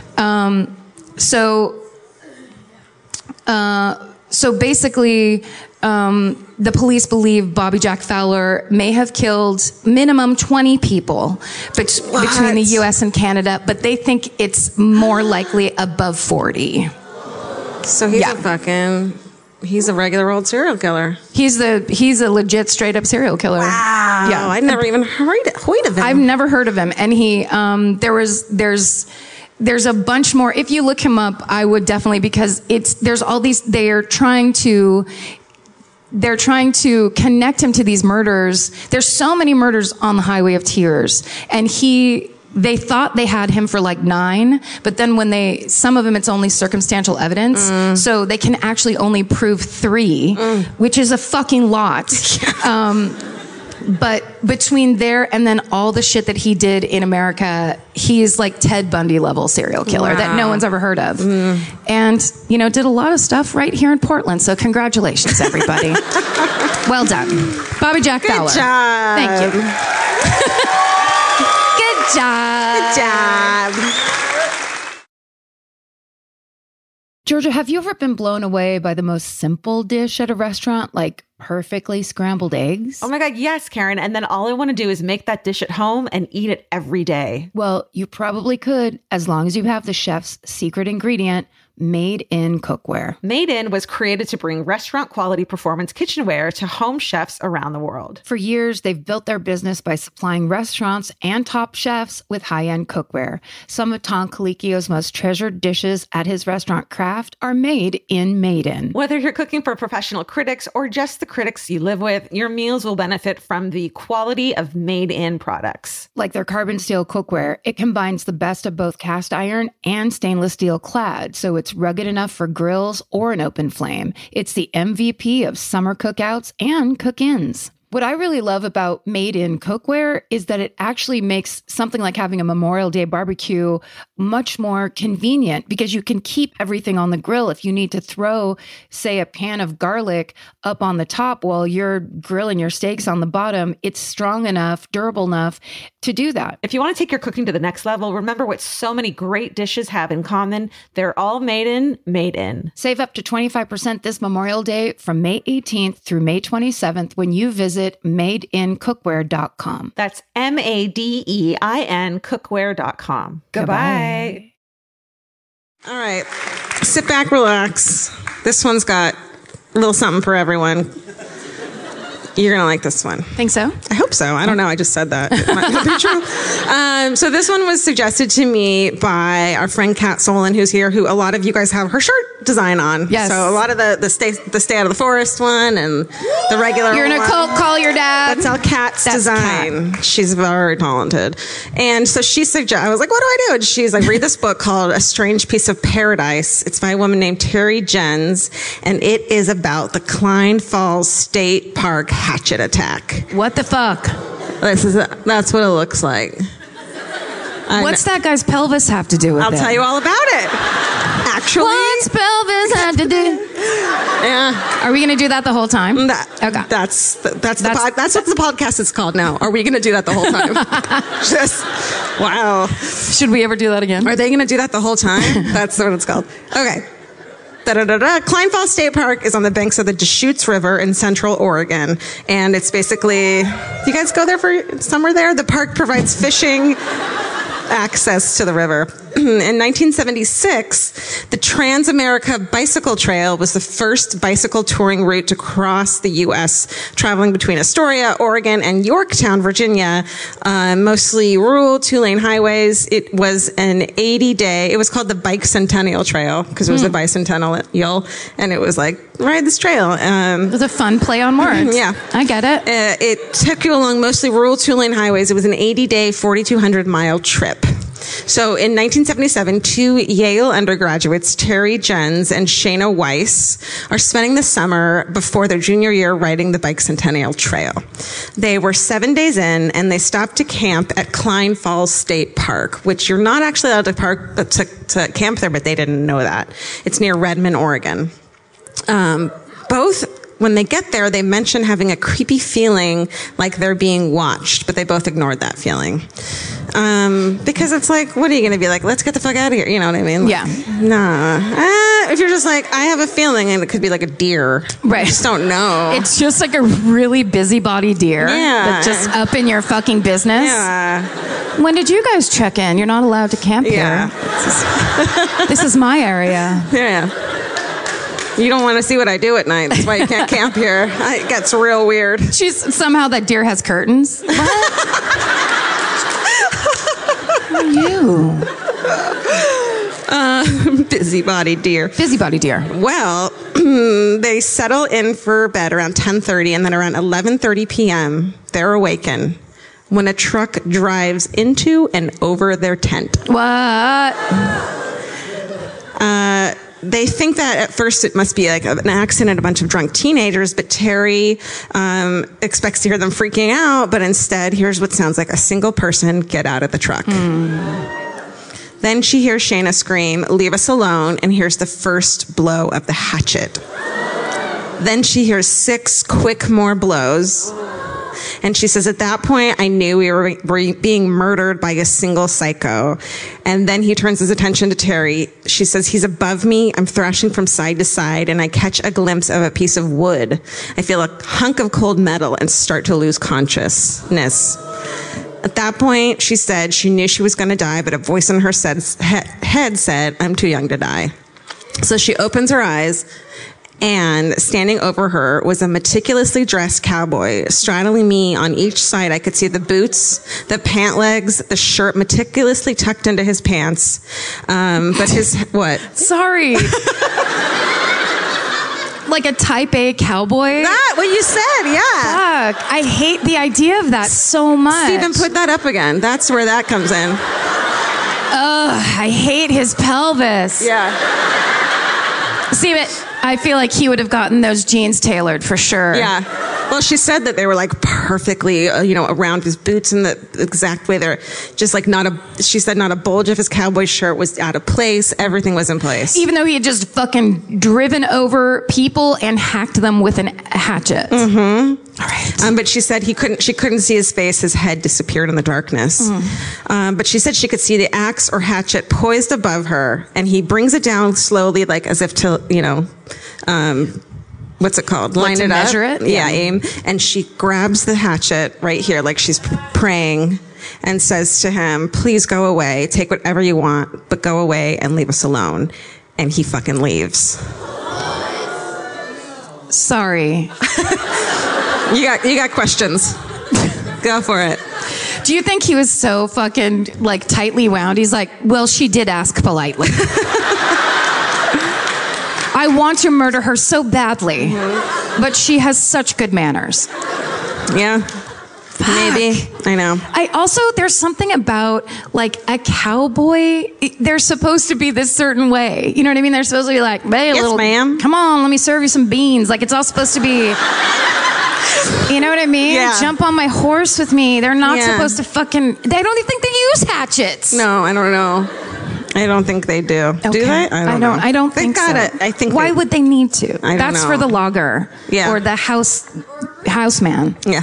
So basically, the police believe Bobby Jack Fowler may have killed minimum 20 people between the U.S. and Canada, but they think it's more likely above 40. So he's a regular old serial killer. He's a legit straight up serial killer. Wow. Yeah. I'd never even heard of him. I've never heard of him. And he, there's a bunch more. If you look him up, I would definitely, because there's all these, they're trying to connect him to these murders. There's so many murders on the Highway of Tears. And they thought they had him for like 9, but then when some of them, it's only circumstantial evidence. So they can actually only prove 3, which is a fucking lot. But between there and then all the shit that he did in America, he's like Ted Bundy level serial killer that no one's ever heard of. And, did a lot of stuff right here in Portland. So congratulations, everybody. Well done. Bobby Jack Fowler. Good job. Thank you. Good job. Good job. Georgia, have you ever been blown away by the most simple dish at a restaurant, like perfectly scrambled eggs? Oh my God, yes, Karen. And then all I want to do is make that dish at home and eat it every day. Well, you probably could, as long as you have the chef's secret ingredient, Made in Cookware. Made in was created to bring restaurant quality performance kitchenware to home chefs around the world. For years, they've built their business by supplying restaurants and top chefs with high-end cookware. Some of Tom Colicchio's most treasured dishes at his restaurant Craft are made in Made in. Whether you're cooking for professional critics or just the critics you live with, your meals will benefit from the quality of Made in products. Like their carbon steel cookware, it combines the best of both cast iron and stainless steel clad, so it's rugged enough for grills or an open flame. It's the MVP of summer cookouts and cook-ins. What I really love about Made in Cookware is that it actually makes something like having a Memorial Day barbecue much more convenient, because you can keep everything on the grill. If you need to throw, say, a pan of garlic up on the top while you're grilling your steaks on the bottom, it's strong enough, durable enough to do that. If you want to take your cooking to the next level, remember what so many great dishes have in common. They're all made in. Save up to 25% this Memorial Day from May 18th through May 27th when you visit madeincookware.com. That's MADEIN cookware.com. Goodbye. All right. Sit back, relax. This one's got a little something for everyone. You're going to like this one. Think so? I hope so. I don't know. I just said that. It might not be true. So this one was suggested to me by our friend Kat Solon, who's here, who a lot of you guys have her shirt design on. Yes. So a lot of the stay out of the forest one and the regular You're in a one. cult, call your dad. That's all Kat's That's design. Kat. She's very talented. And so she I was like, what do I do? And she's like, read this book called A Strange Piece of Paradise. It's by a woman named Terry Jens. And it is about the Klein Falls State Park hatchet attack. What the fuck? That's what it looks like. What's that guy's pelvis have to do with it? I'll tell you all about it. Actually, What's pelvis have to do? Yeah. Are we going to do that the whole time? Okay. That's what the podcast is called now. Are we going to do that the whole time? Just wow. Should we ever do that again? Are they going to do that the whole time? That's what it's called. Okay. Klein Falls State Park is on the banks of the Deschutes River in central Oregon. And it's basically, you guys go there for summer there? The park provides fishing access to the river. In 1976, the Trans-America Bicycle Trail was the first bicycle touring route to cross the U.S., traveling between Astoria, Oregon, and Yorktown, Virginia, mostly rural two-lane highways. It was an 80-day, it was called the Bicentennial Trail, because it was the bicentennial, and it was like, ride this trail. It was a fun play on words. Yeah. I get it. It took you along mostly rural two-lane highways. It was an 80-day, 4,200-mile trip. So in 1977, two Yale undergraduates, Terry Jens and Shayna Weiss, are spending the summer before their junior year riding the Bicentennial Trail. They were 7 days in, and they stopped to camp at Klein Falls State Park, which you're not actually allowed to camp there, but they didn't know that. It's near Redmond, Oregon. When they get there, they mention having a creepy feeling like they're being watched, but they both ignored that feeling. Because it's like, what are you going to be like? Let's get the fuck out of here. You know what I mean? Yeah. Nah. If you're just like, I have a feeling, and it could be like a deer. Right. I just don't know. It's just like a really busybody deer. Yeah. That's just up in your fucking business. Yeah. When did you guys check in? You're not allowed to camp Yeah. here. This is my area. Yeah. You don't want to see what I do at night. That's why you can't camp here. It gets real weird. Somehow that deer has curtains. What? Who are you? Busybody deer. Busybody deer. Well, they settle in for bed around 10:30, and then around 11:30 p.m., they're awakened when a truck drives into and over their tent. What? They think that at first it must be like an accident, a bunch of drunk teenagers, but Terry expects to hear them freaking out, but instead hears what sounds like a single person get out of the truck. Then she hears Shayna scream, "Leave us alone," and hears the first blow of the hatchet. Then she hears 6 quick more blows. And she says, at that point, I knew we were being murdered by a single psycho. And then he turns his attention to Terry. She says, he's above me. I'm thrashing from side to side, and I catch a glimpse of a piece of wood. I feel a hunk of cold metal and start to lose consciousness. At that point, she said she knew she was going to die, but a voice in her head said, I'm too young to die. So she opens her eyes, and standing over her was a meticulously dressed cowboy, straddling me on each side. I could see the boots, the pant legs, the shirt meticulously tucked into his pants. But his, what? Sorry. Like a type A cowboy? That, what you said, yeah. Fuck. I hate the idea of that so much. Steven, put that up again. That's where that comes in. Ugh, I hate his pelvis. Yeah. Steven, I feel like he would have gotten those jeans tailored for sure. Yeah. Well, she said that they were like perfectly, around his boots in the exact way. They're just like she said not a bulge of his cowboy shirt was out of place. Everything was in place. Even though he had just fucking driven over people and hacked them with a hatchet. Mm-hmm. All right. But she said she couldn't see his face. His head disappeared in the darkness. But she said she could see the axe or hatchet poised above her, and he brings it down slowly, like as if to, what's it called? Like line to it up. measure it? Yeah, aim. And she grabs the hatchet right here, like she's praying, and says to him, please go away. Take whatever you want, but go away and leave us alone. And he fucking leaves. Sorry. You got questions. Go for it. Do you think he was so fucking like tightly wound? He's like, well, she did ask politely. I want to murder her so badly, but she has such good manners. Yeah. Fuck. Maybe. I know. There's something about like a cowboy. They're supposed to be this certain way. You know what I mean? They're supposed to be like, hey, yes, ma'am. Come on, let me serve you some beans. Like it's all supposed to be You know what I mean? Yeah. Jump on my horse with me. They're not Yeah. supposed to fucking... I don't even think they use hatchets. No, I don't know. I don't think they do. Okay. Do they? I don't think so. I think Why would they need to? I don't That's know. for the logger. Yeah. Or the houseman. Yeah.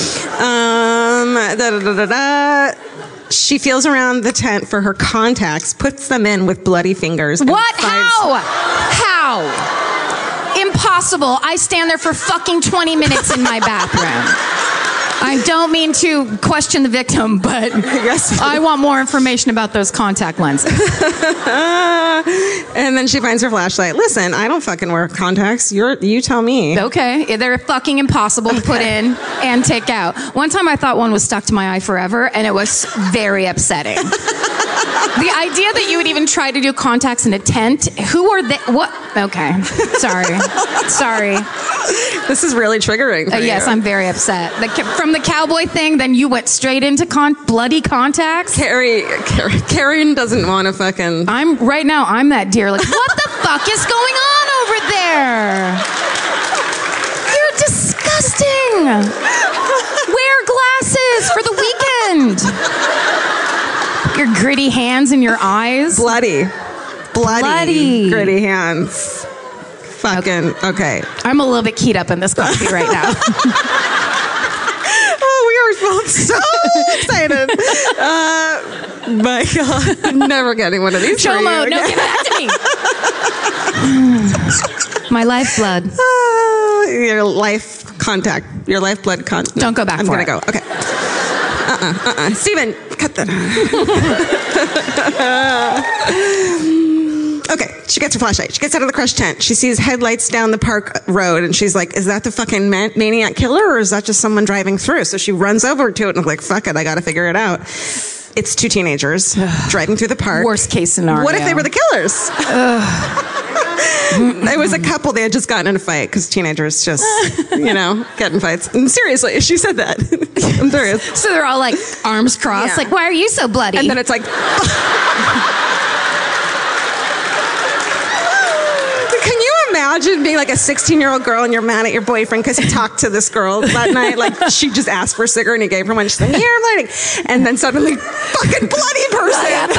She feels around the tent for her contacts, puts them in with bloody fingers. and What? finds- How? Impossible. I stand there for fucking 20 minutes in my bathroom. I don't mean to question the victim, but Yes. I want more information about those contact lenses. And then she finds her flashlight. Listen, I don't fucking wear contacts. You tell me. Okay, they're fucking impossible to put in and take out. One time I thought one was stuck to my eye forever, and it was very upsetting. The idea that you would even try to do contacts in a tent, who are they? What? Okay, sorry. This is really triggering for Yes, you. I'm very upset. From the cowboy thing, then you went straight into bloody contacts. Karen doesn't want to fucking... Right now, I'm that deer. Like, what the fuck is going on over there? You're disgusting. Wear glasses for the weekend. Your gritty hands in your eyes. Bloody. Gritty hands. Fucking, okay. I'm a little bit keyed up in this coffee right now. Oh, we are both so excited. My God. I'm never getting one of these. for you Chomo, no, again. give that to me. My lifeblood. Your lifeblood contact. Don't go back I'm for gonna it. go. Okay. Steven, cut that. Okay, she gets her flashlight. She gets out of the crushed tent. She sees headlights down the park road, and she's like, is that the fucking maniac killer, or is that just someone driving through? So she runs over to it and is like, fuck it, I gotta figure it out. It's two teenagers driving through the park. Worst case scenario. What if they were the killers? It was a couple. They had just gotten in a fight because teenagers just, get in fights. And seriously, she said that. I'm serious. So they're all like arms crossed, Yeah. like, why are you so bloody? And then it's like... Can you imagine being like a 16-year-old girl and you're mad at your boyfriend because he talked to this girl that night? Like, she just asked for a cigarette and he gave her one. She's like, here, I'm lighting. And then suddenly, fucking bloody person.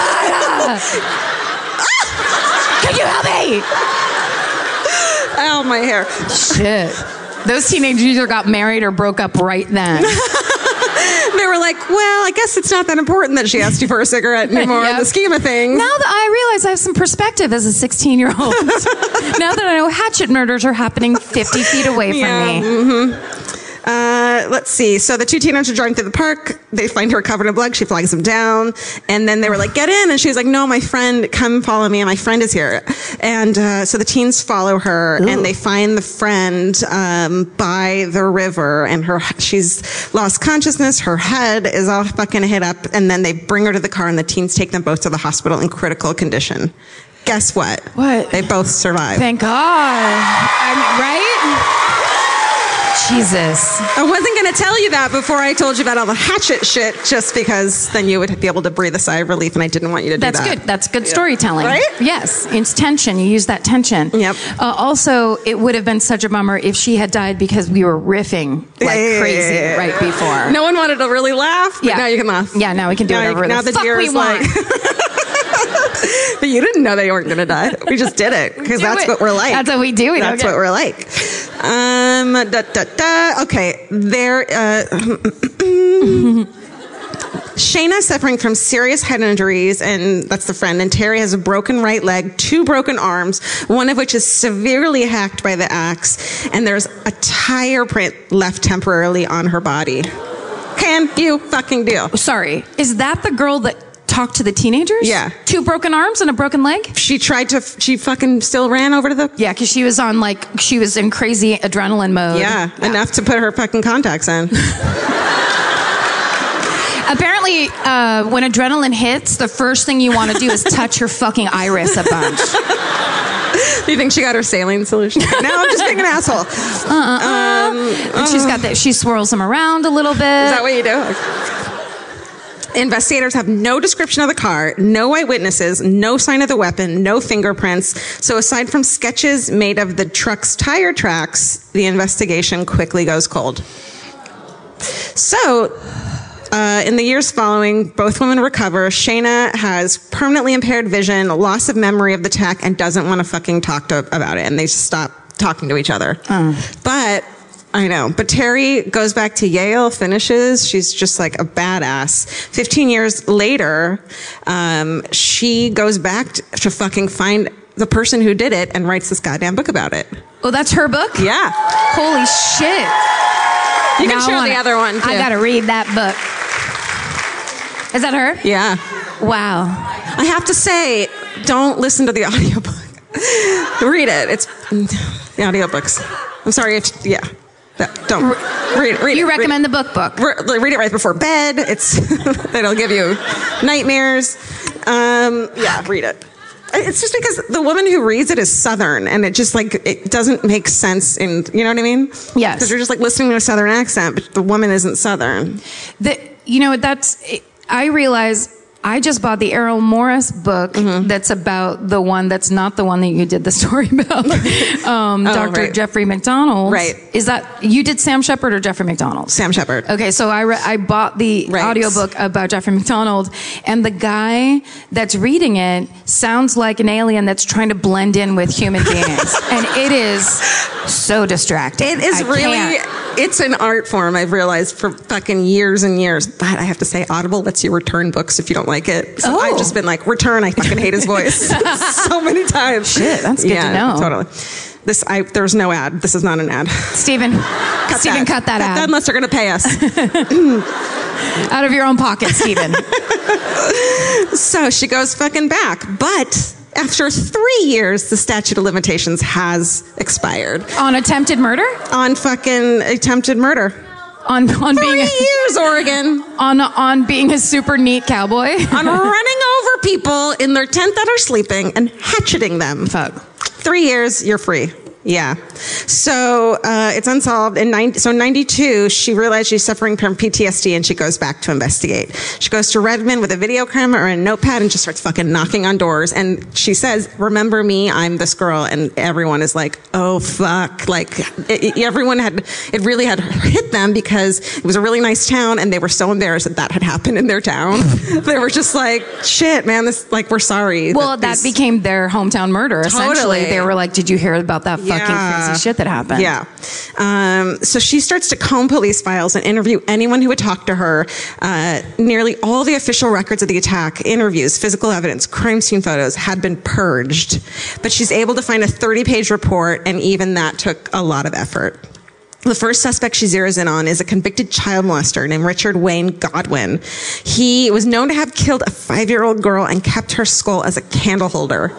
Can you help me? Ow, my hair. Shit. Those teenagers either got married or broke up right then. They were like, well, I guess it's not that important that she asked you for a cigarette anymore in Yep. the scheme of things. Now that I realize I have some perspective as a 16-year-old. Now that I know hatchet murders are happening 50 feet away from me. Mm-hmm. Let's see. So the two teenagers are driving through the park. They find her covered in blood. She flags them down. And then they were like, get in. And she's like, no, my friend, come follow me. And my friend is here. And so the teens follow her. Ooh. And they find the friend by the river. And she's lost consciousness. Her head is all fucking hit up. And then they bring her to the car. And the teens take them both to the hospital in critical condition. Guess what? What? They both survived. Thank God. Right? Jesus. I wasn't going to tell you that before I told you about all the hatchet shit, just because then you would be able to breathe a sigh of relief, and I didn't want you to do that. That's good. That's good storytelling. Right? Yes. It's tension. You use that tension. Yep. Also, it would have been such a bummer if she had died because we were riffing like crazy right before. No one wanted to really laugh, but now you can laugh. Yeah, now we can do whatever the fuck we want. But you didn't know they weren't going to die. We just did it because that's what we're like. That's what we do. That's what we're like. Okay, there. Shayna's suffering from serious head injuries, and that's the friend. And Terry has a broken right leg, 2 broken arms, one of which is severely hacked by the axe, and there's a tire print left temporarily on her body. Can you fucking deal? Sorry, is that the girl that talked to the teenagers? Yeah. 2 broken arms and a broken leg? She fucking still ran over to the... Yeah, because she was in crazy adrenaline mode. Yeah, enough to put her fucking contacts in. Apparently, when adrenaline hits, the first thing you want to do is touch her fucking iris a bunch. Do you think she got her saline solution? No, I'm just being an asshole. And she's got that. She swirls them around a little bit. Is that what you do? Investigators have no description of the car, no eyewitnesses, no sign of the weapon, no fingerprints. So aside from sketches made of the truck's tire tracks, the investigation quickly goes cold. So, in the years following, both women recover. Shayna has permanently impaired vision, loss of memory of the attack, and doesn't want to fucking talk about it. And they just stop talking to each other. But Terry goes back to Yale, finishes. She's just like a badass. 15 years later, she goes back to fucking find the person who did it and writes this goddamn book about it. Oh, that's her book? Yeah. Holy shit. You can show the other one, too. I gotta read that book. Is that her? Yeah. Wow. I have to say, don't listen to the audiobook. Read it. It's the audiobooks. I'm sorry. Don't read it. You recommend the book? Read it right before bed. It'll give you nightmares. Read it. It's just because the woman who reads it is Southern, and it just it doesn't make sense. You know what I mean? Yes. Because you're just listening to a Southern accent, but the woman isn't Southern. I realize I just bought the Errol Morris book that's about the one that's not the one that you did the story about. Dr. Jeffrey McDonald. Right. Is that, you did Sam Shepard or Jeffrey McDonald? Sam Shepard. Okay, so I bought the audiobook about Jeffrey McDonald, and the guy that's reading it sounds like an alien that's trying to blend in with human beings. And it is so distracting. It is it's an art form, I've realized, for fucking years and years. But I have to say, Audible lets you return books if you don't like it. So I've just been like, return, I fucking hate his voice. So many times. Shit, that's good to know. Totally. There's no ad. This is not an ad. Stephen, cut that ad. Unless they're going to pay us. Out of your own pocket, Stephen. So she goes fucking back. But after 3 years, the statute of limitations has expired. On attempted murder? On fucking attempted murder. On being 3 years, Oregon. On being a super neat cowboy. On running over people in their tent that are sleeping and hatcheting them. Fuck. 3 years, you're free. Yeah. So it's unsolved. In 92, she realized she's suffering from PTSD, and she goes back to investigate. She goes to Redmond with a video camera or a notepad and just starts fucking knocking on doors. And she says, "Remember me? I'm this girl." And everyone is like, "Oh fuck!" Everyone it really had hit them because it was a really nice town, and they were so embarrassed that had happened in their town. They were just like, "Shit, man, we're sorry." Well, that became their hometown murder. Totally. Essentially, they were like, "Did you hear about that fucking crazy shit that happened?" Yeah. So she starts to comb police files and interview anyone who would talk to her. Nearly all the official records of the attack, interviews, physical evidence, crime scene photos had been purged. But she's able to find a 30-page report, and even that took a lot of effort. The first suspect she zeroes in on is a convicted child molester named Richard Wayne Godwin. He was known to have killed a 5-year-old girl and kept her skull as a candle holder.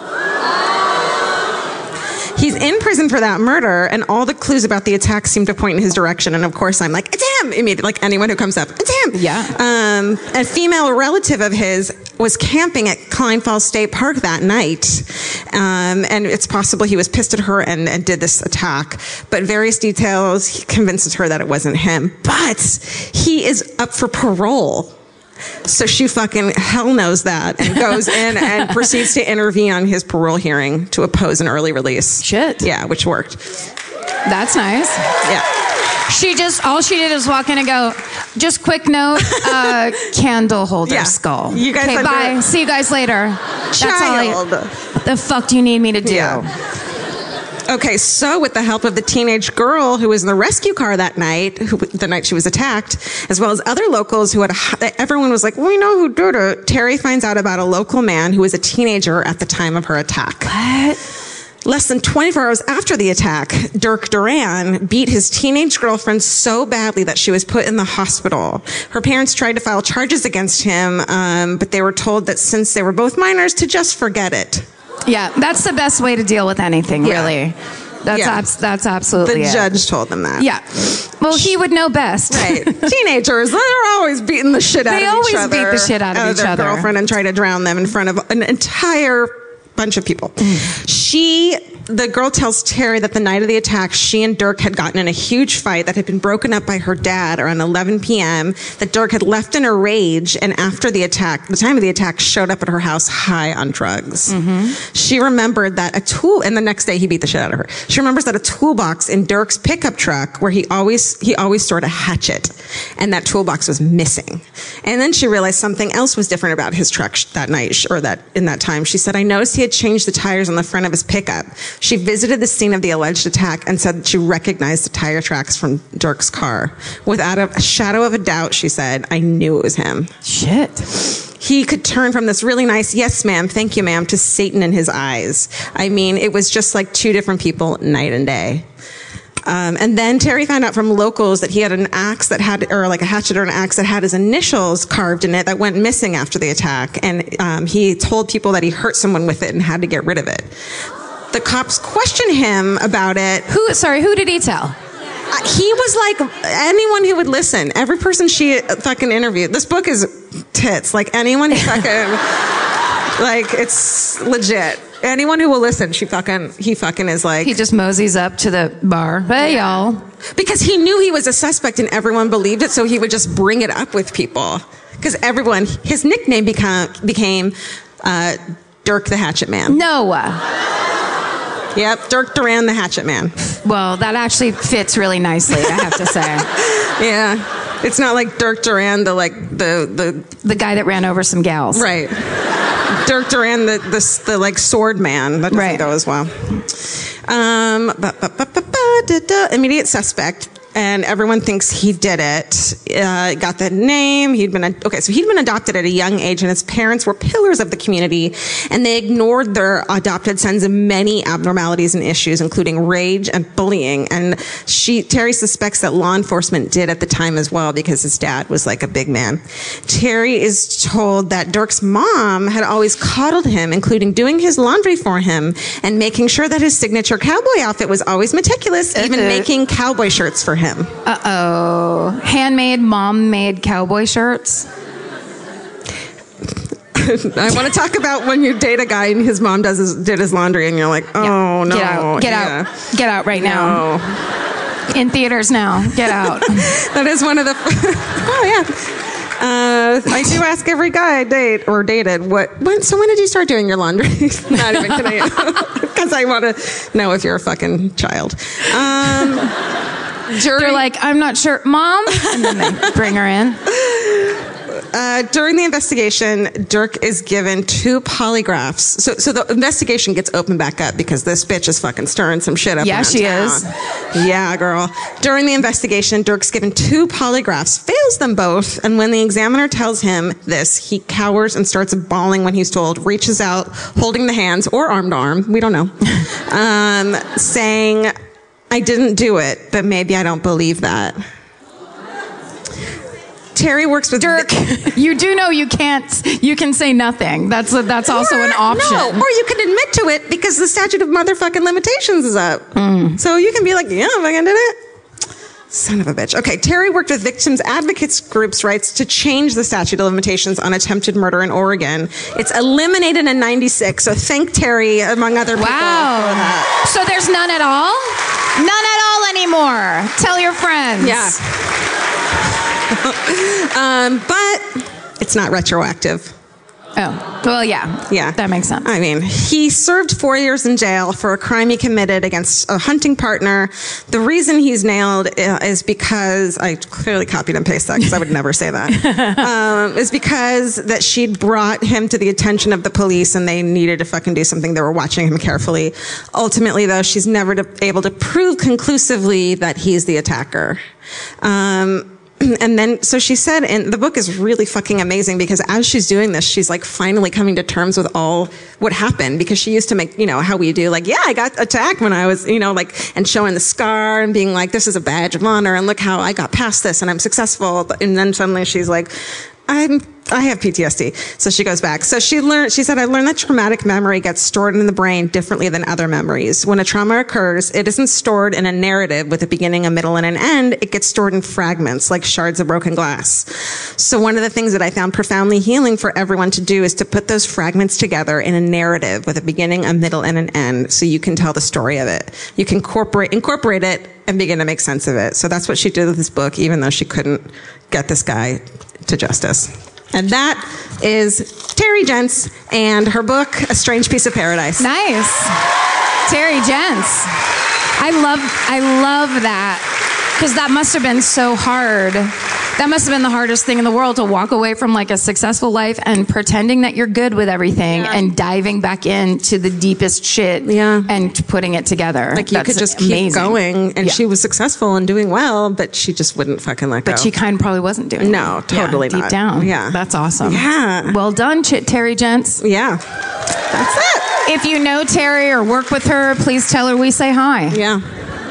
He's in prison for that murder, and all the clues about the attack seem to point in his direction. And of course, I'm like, "It's him!" immediately. Like anyone who comes up, it's him. Yeah. A female relative of his was camping at Klein Falls State Park that night, and it's possible he was pissed at her and did this attack. But various details convinces her that it wasn't him. But he is up for parole. So she fucking hell knows that and goes in and proceeds to intervene on his parole hearing to oppose an early release. Shit. Yeah, which worked. That's nice. Yeah. All she did is walk in and go, "Just quick note, candle holder skull." You guys okay, bye. See you guys later. Child. What the fuck do you need me to do? Yeah. Okay, so with the help of the teenage girl who was in the rescue car that night, the night she was attacked, as well as other locals everyone was like, "We know who did it." Terry finds out about a local man who was a teenager at the time of her attack. What? Less than 24 hours after the attack, Dirk Duran beat his teenage girlfriend so badly that she was put in the hospital. Her parents tried to file charges against him, but they were told that since they were both minors, to just forget it. Yeah, that's the best way to deal with anything, really. That's absolutely The judge told them that. Yeah. Well, he would know best. Right. Teenagers, they're always beating the shit out of each other. They always beat the shit out of each their other. girlfriend and try to drown them in front of an entire bunch of people. The girl tells Terry that the night of the attack, she and Dirk had gotten in a huge fight that had been broken up by her dad around 11 p.m., that Dirk had left in a rage, and after the attack, the time of the attack, showed up at her house high on drugs. She remembered that and the next day he beat the shit out of her. She remembers that a toolbox in Dirk's pickup truck, where he always stored a hatchet, and that toolbox was missing. And then she realized something else was different about his truck that night, or that in that time. She said, I noticed he had changed the tires on the front of his pickup. She visited the scene of the alleged attack and said she recognized the tire tracks from Dirk's car. Without a shadow of a doubt, she said, I knew it was him. Shit. He could turn from this really nice, yes, ma'am, thank you, ma'am, to Satan in his eyes. I mean, it was just like two different people night and day. And then Terry found out from locals that he had an axe that had, or like a hatchet or an axe that had his initials carved in it that went missing after the attack. And he told people that he hurt someone with it and had to get rid of it. The cops questioned him about it. Who did he tell? He was like anyone who would listen. Every person she fucking interviewed. This book is tits. Like anyone who fucking, like it's legit. Anyone who will listen, he fucking is like. He just moseys up to the bar. Hey, y'all. Because he knew he was a suspect and everyone believed it, so he would just bring it up with people. Because his nickname became Dirk the Hatchet Man. No. Yep, Dirk Duran, the Hatchet Man. Well, that actually fits really nicely, I have to say. Yeah, it's not like Dirk Duran, the guy that ran over some gals, right? Dirk Duran, the like sword man. That doesn't go as well. Immediate suspect. And everyone thinks he did it. Got the name. He'd been adopted at a young age, and his parents were pillars of the community, and they ignored their adopted son's many abnormalities and issues, including rage and bullying. And Terry suspects that law enforcement did at the time as well, because his dad was like a big man. Terry is told that Dirk's mom had always coddled him, including doing his laundry for him and making sure that his signature cowboy outfit was always meticulous, even making cowboy shirts for him. Handmade, mom-made cowboy shirts. I want to talk about when you date a guy and his mom did his laundry and you're like, oh, no. Get out right now. In theaters now. Get out. That is one of the... Oh, yeah. I do ask every guy I date or dated, so when did you start doing your laundry? Not even because I want to know if you're a fucking child. They're like, I'm not sure, Mom? And then they bring her in. During the investigation, Dirk is given 2 polygraphs. So the investigation gets opened back up because this bitch is fucking stirring some shit up. Yeah, she is. Yeah, girl. During the investigation, Dirk's given 2 polygraphs, fails them both, and when the examiner tells him this, he cowers and starts bawling when he's told, reaches out, holding the hands, or arm to arm, we don't know, saying, I didn't do it, but maybe I don't believe that. Terry works with Dirk. You do know you can say nothing. That's also an option. No, or you can admit to it because the statute of motherfucking limitations is up. So you can be like, yeah, I fucking did it. Son of a bitch. Okay, Terry worked with victims advocates groups' rights to change the statute of limitations on attempted murder in Oregon. It's eliminated in 96, so thank Terry, among other people. Wow. So there's none at all? None at all anymore. Tell your friends. Yeah. But it's not retroactive. Oh, well, yeah. Yeah. That makes sense. I mean, he served 4 years in jail for a crime he committed against a hunting partner. The reason he's nailed is because, I clearly copied and pasted that because I would never say that, is because that she'd brought him to the attention of the police and they needed to fucking do something. They were watching him carefully. Ultimately, though, she's never able to prove conclusively that he's the attacker. And then, so she said, and the book is really fucking amazing because as she's doing this, she's like finally coming to terms with all what happened, because she used to make, how we do, like, yeah, I got attacked when I was, and showing the scar and being like, this is a badge of honor and look how I got past this and I'm successful. And then suddenly she's like, I'm I have PTSD. So she goes back. So she said, I learned that traumatic memory gets stored in the brain differently than other memories. When a trauma occurs, it isn't stored in a narrative with a beginning, a middle, and an end. It gets stored in fragments, like shards of broken glass. So one of the things that I found profoundly healing for everyone to do is to put those fragments together in a narrative with a beginning, a middle, and an end, so you can tell the story of it. You can incorporate it and begin to make sense of it. So that's what she did with this book, even though she couldn't get this guy to justice. And that is Terry Gents and her book, A Strange Piece of Paradise. Nice. Terry Gents. I love that, because that must have been so hard. That must have been the hardest thing in the world, to walk away from like a successful life and pretending that you're good with everything and diving back into the deepest shit and putting it together. Like you could just keep going, and she was successful and doing well, but she just wouldn't fucking let go. But she kind of probably wasn't doing No, totally not. Deep down. Yeah. That's awesome. Yeah. Well done, Terry Gents. Yeah. That's it. If you know Terry or work with her, please tell her we say hi. Yeah.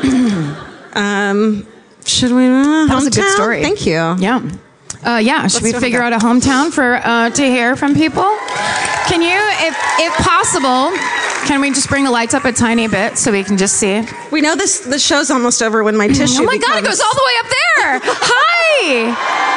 Should we? That was a good story. Thank you. Yeah. Should we figure out a hometown for to hear from people? Can you, if possible, can we just bring the lights up a tiny bit so we can just see it? We know the show's almost over when my tissue. Oh my God! It goes all the way up there. Hi.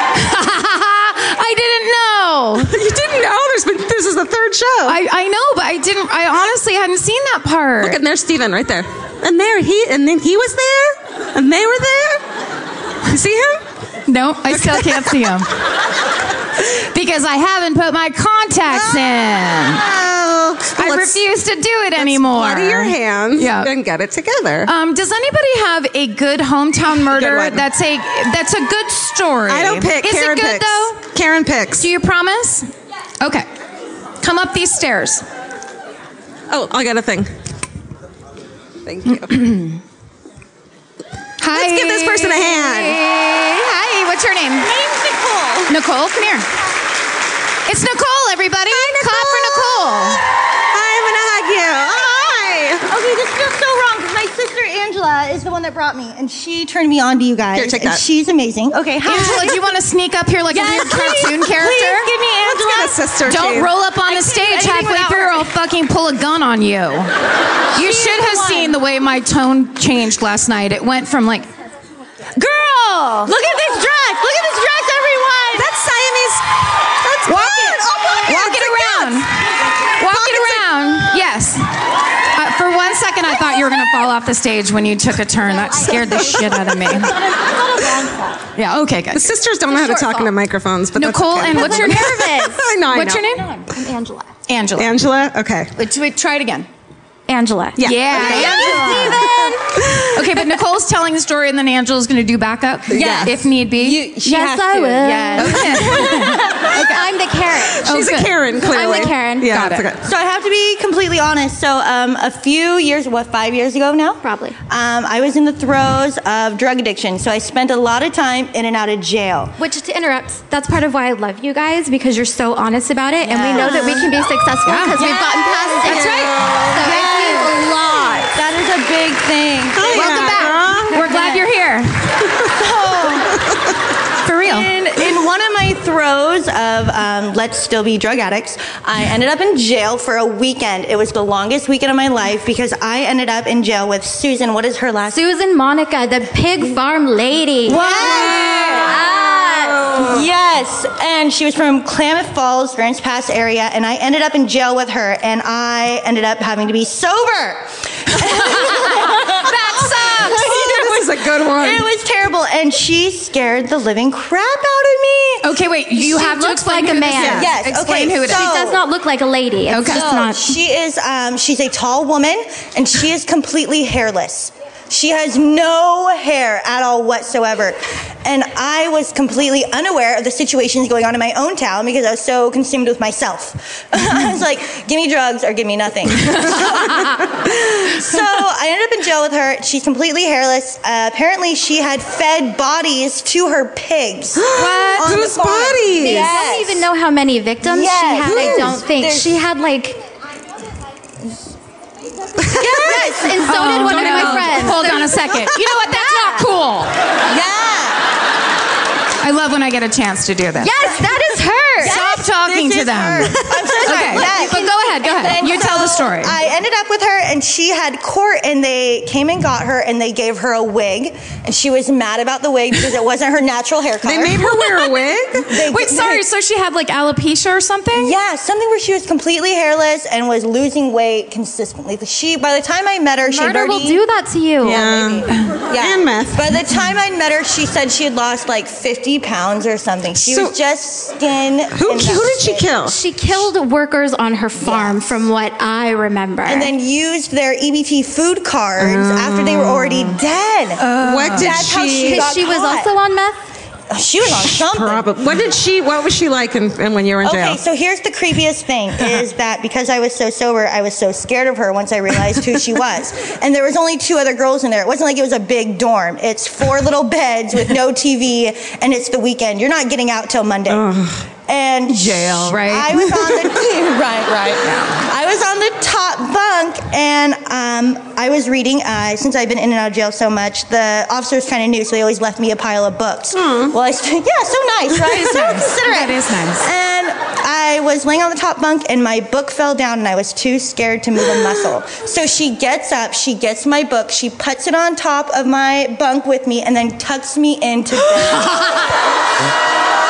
I didn't know. You didn't know? This is the third show. I know, but I honestly hadn't seen that part. Look, and there's Steven right there. And then he was there, and they were there. You see him? No, I still can't see him. Because I haven't put my contacts in. I refuse to do it anymore. Let's your hands and get it together. Does anybody have a good hometown murder that's a good story? I don't pick. Is Karen it good picks. though? Karen picks. Do you promise? Okay. Come up these stairs. Oh, I got a thing. Thank you. Hi. Let's give this person a hand. Hi. What's your name? My name's Nicole. Nicole, come here. It's Nicole, everybody. Hi, Nicole. Clap for Nicole. I'm gonna hug you. Hi. Okay, this feels so wrong because my sister Angela is the one that brought me, and she turned me on to you guys. Here, take and that. She's amazing. Okay, hi. Angela, do you want to sneak up here like a weird cartoon character? Please give me Angela. Let's get a sister. Don't team. roll up on the stage halfway through or I'll fucking pull a gun on you. You should have seen the way my tone changed last night. It went from like, girl! Look at this dress. Look at this dress, everyone. That's Siamese. That's Walk good. it. Oh my God, Walk it it's around. good. Walk it around. Yes. For 1 second, I thought you were going to fall off the stage when you took a turn. That scared the shit out of me. Yeah, okay, good. The sisters don't know how to talk into microphones, but Nicole, that's okay. and what's your name? I know. What's your name? I'm Angela. Angela. Angela? Okay. Wait, try it again. Angela. Yeah. Okay, but Nicole's telling the story, and then Angela's going to do backup. Yeah. If need be. Yes, I will. Yes. I'm the Karen. She's a Karen, clearly. I'm the Karen. Yeah, Got it. okay. So I have to be completely honest. So a few years, 5 years ago now? Probably. I was in the throes of drug addiction. So I spent a lot of time in and out of jail. Which, to interrupt, that's part of why I love you guys, because you're so honest about it, and we know that we can be successful because we've gotten past it. That's right. So it means a lot. That is a big thing. Welcome back. We're glad you're here. For real. In one of my throes of let's still be drug addicts, I ended up in jail for a weekend. It was the longest weekend of my life because I ended up in jail with Susan. What is her last name? Susan Monica, the pig farm lady. Yes, and she was from Klamath Falls, Grants Pass area, and I ended up in jail with her, and I ended up having to be sober. That sucks. This is a good one. It was terrible, and she scared the living crap out of me. Okay, wait. You have to looks explain like a who man. this is. Yes, Explain okay, who it is. so- She does not look like a lady. It's Okay. just So not. she is, she's a tall woman, and she is completely hairless. She has no hair at all whatsoever. And I was completely unaware of the situations going on in my own town because I was so consumed with myself. I was like, give me drugs or give me nothing. So I ended up in jail with her. She's completely hairless. Apparently she had fed bodies to her pigs. What? On the Whose farm. bodies? I don't even know how many victims she Yes. had. I don't think. There's- She had like. Yes, and so did one of my friends. Hold on a second. You know what? That's not cool. Yeah. I love when I get a chance to do this. Yes, that is her. Stop talking to them. I'm so sorry. Okay, Yes. but go ahead. And You tell the story. I ended up with her, and she had court, and they came and got her, and they gave her a wig, and she was mad about the wig because it wasn't her natural hair color. They made her wear a wig? Wait, sorry. So she had like alopecia or something? Yeah, something where she was completely hairless and was losing weight consistently. By the time I met her, she had Murder will already... do that to you. Yeah. And meth. By the time I met her, she said she had lost like 50 pounds or something. She was just skin. Who did she kill? She killed workers on her farm, from what I remember. And then used their EBT food cards after they were already dead. What did That's how she got she was caught. also on meth? She was on something. Probably. What was she like when you were in jail? Okay, so here's the creepiest thing is that because I was so sober, I was so scared of her once I realized who she was. And there was only 2 other girls in there. It wasn't like it was a big dorm. It's 4 little beds with no TV, and it's the weekend. You're not getting out till Monday. And jail, right? I was on the right. I was on the top bunk, and I was reading. Since I've been in and out of jail so much, the officers kind of knew, so they always left me a pile of books. Well, so nice, right? So considerate. That is nice. And I was laying on the top bunk, and my book fell down, and I was too scared to move a muscle. So she gets up, she gets my book, she puts it on top of my bunk with me, and then tucks me into bed.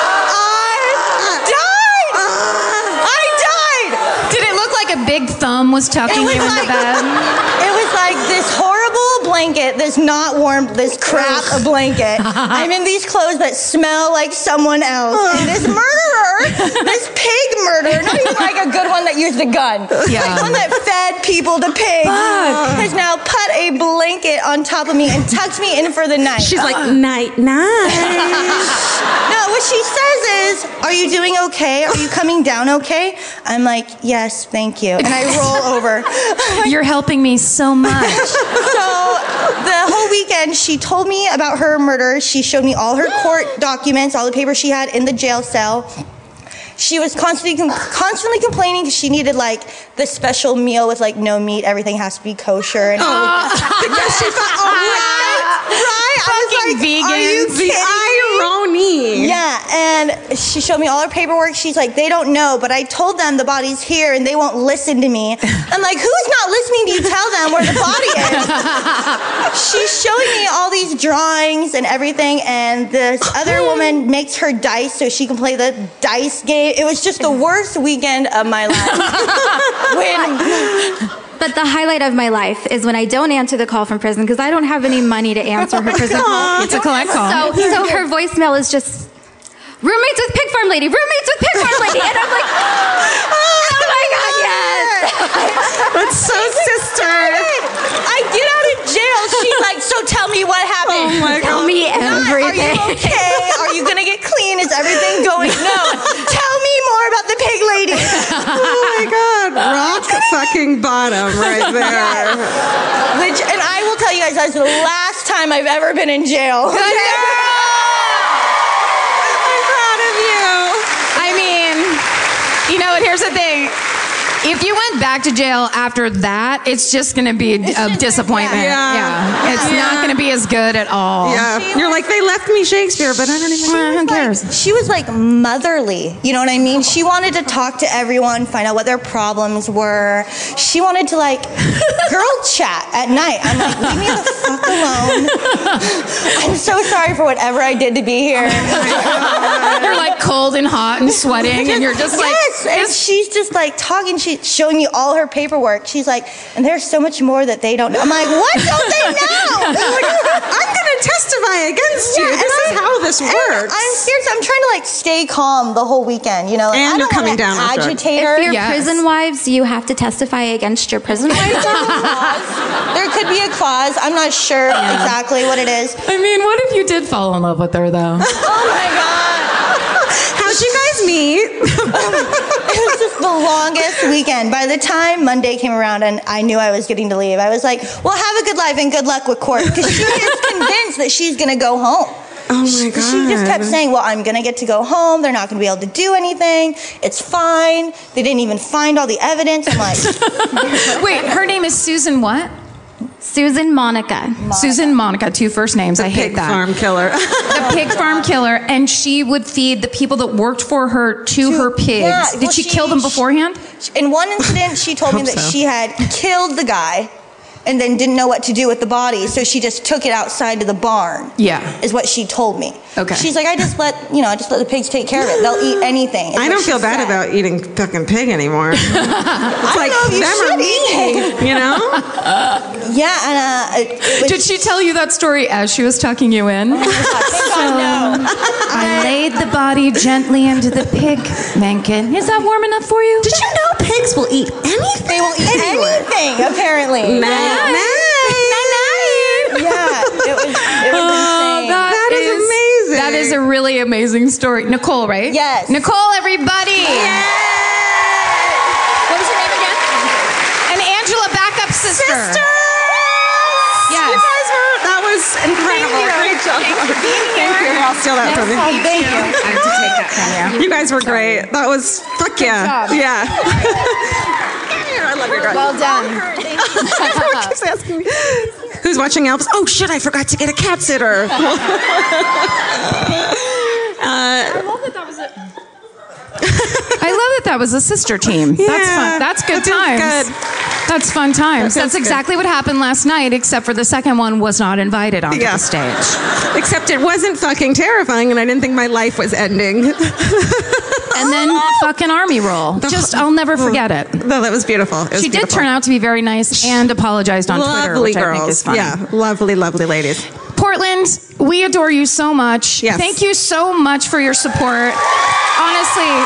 A big thumb was tucking you into bed. It was like this horrible blanket, this not warm, this crap blanket. I'm in these clothes that smell like someone else. And this murderer, this pig murderer, not even like a good one that used a gun, like one that fed people to pigs, has now put a blanket on top of me and tucked me in for the night. She's like, night, night. No, what she says is, are you doing okay? Are you coming down okay? I'm like, yes, thank you. And I roll over. You're helping me so much. So the whole weekend, she told me about her murder. She showed me all her court documents, all the papers she had in the jail cell. She was constantly complaining because she needed like the special meal with like no meat. Everything has to be kosher. And because she thought, right? I was like, vegans. are you kidding irony. Yeah, and she showed me all her paperwork. She's like, they don't know, but I told them the body's here and they won't listen to me. I'm like, who's not listening to you tell them where the body is? She's showing me all these drawings and everything, and this other woman makes her dice so she can play the dice game. It was just the worst weekend of my life. But the highlight of my life is when I don't answer the call from prison because I don't have any money to answer her prison call. It's a collect call. So her voicemail is just, roommates with pig farm lady, roommates with pig farm lady. And I'm like, oh my God, yes. That's so sister. I get out of jail. She's like, so tell me what happened. Oh my God. Tell me everything. Are you okay? Are you going to get clean? Is everything going? No. Tell me more about the pig lady. Oh my God. Rock fucking bottom right there. And I will tell you guys, that's the last time I've ever been in jail. I'm proud of you. I mean, you know what? Here's the thing. If you went back to jail after that, it's just going to be a disappointment. Yeah. It's not going to be as good at all. Yeah. You're like, they left me Shakespeare, but I don't even know. Who cares? She was like motherly. You know what I mean? She wanted to talk to everyone, find out what their problems were. She wanted to like girl chat at night. I'm like, leave me the fuck alone. I'm so sorry for whatever I did to be here. You're like cold and hot and sweating, and you're just like... Yes, and she's just like talking, she's showing me all her paperwork. She's like, and there's so much more that they don't know. I'm like, what don't they know? I'm going to testify against you. This is how this works. I'm scared, so I'm trying to like stay calm the whole weekend, you know? Like, And I you're don't coming wanna down with drugs. agitate her. If you're prison wives, you have to testify against your prison wives. There could be a clause. I'm not sure exactly what it is. I mean, what if you did fall in love with her, though? Oh my God. How'd you guys meet? It was just the longest weekend. By the time Monday came around and I knew I was getting to leave, I was like, well, have a good life and good luck with court. Because she is convinced that she's going to go home. Oh my God. She just kept saying, well, I'm going to get to go home. They're not going to be able to do anything. It's fine. They didn't even find all the evidence. I'm like... Wait, her name is Susan what? Susan Monica. Susan Monica, 2 first names. I hate Pig that. farm killer. The pig farm killer, and she would feed the people that worked for her to her pigs. Yeah, well, Did she kill them beforehand? In one incident, she told me that she had killed the guy and then didn't know what to do with the body, so she just took it outside to the barn. Yeah. Is what she told me. Okay. She's like, I just let the pigs take care of it. They'll eat anything. I don't feel bad about eating fucking pig anymore. It's like them or me, you know? Yeah, and Did she tell you that story as she was tucking you in? no. I laid the body gently into the pig mankin. Is that warm enough for you? Did you know pigs will eat anything? They will eat anything, apparently. Yeah, it was insane. That is amazing. That is a really amazing story. Nicole, right? Yes. Nicole, everybody. What was her name again? And Angela, backup sister. Sisters! Yes. You guys that was incredible. Great job. Thank you. I'll steal that from you. Thank you. I have to take that from you. You guys were great. That was, fuck yeah. job. Yeah. I love you guys. Well done. Everyone keeps asking me. Who's watching Elvis? Oh shit, I forgot to get a cat sitter. I love that that was a sister team. That's fun. That's good times. Good. That's fun times. That's good. exactly what happened last night, except for the second one was not invited onto the stage. Except it wasn't fucking terrifying, and I didn't think my life was ending. And then fucking army roll. I'll never forget it. No, that was beautiful. She did turn out to be very nice and apologized on Twitter, Lovely which I think girls. is funny. Yeah, lovely, lovely ladies. Portland, we adore you so much. Yes. Thank you so much for your support. Honestly,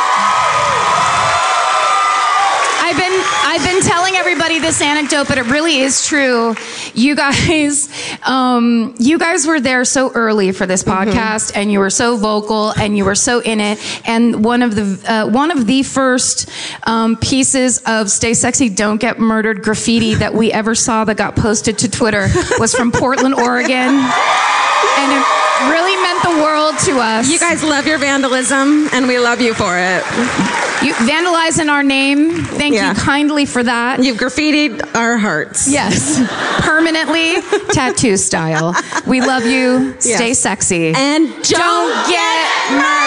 I've been telling everybody this anecdote, but it really is true. You guys were there so early for this podcast, and you were so vocal, and you were so in it. And one of the first pieces of "Stay Sexy, Don't Get Murdered" graffiti that we ever saw that got posted to Twitter was from Portland, Oregon, and it really meant the world to us. You guys love your vandalism, and we love you for it. You vandalize in our name. Thank you kindly for that. You've graffitied our hearts. Yes. Permanently, tattoo style. We love you. Stay sexy. And don't get murdered.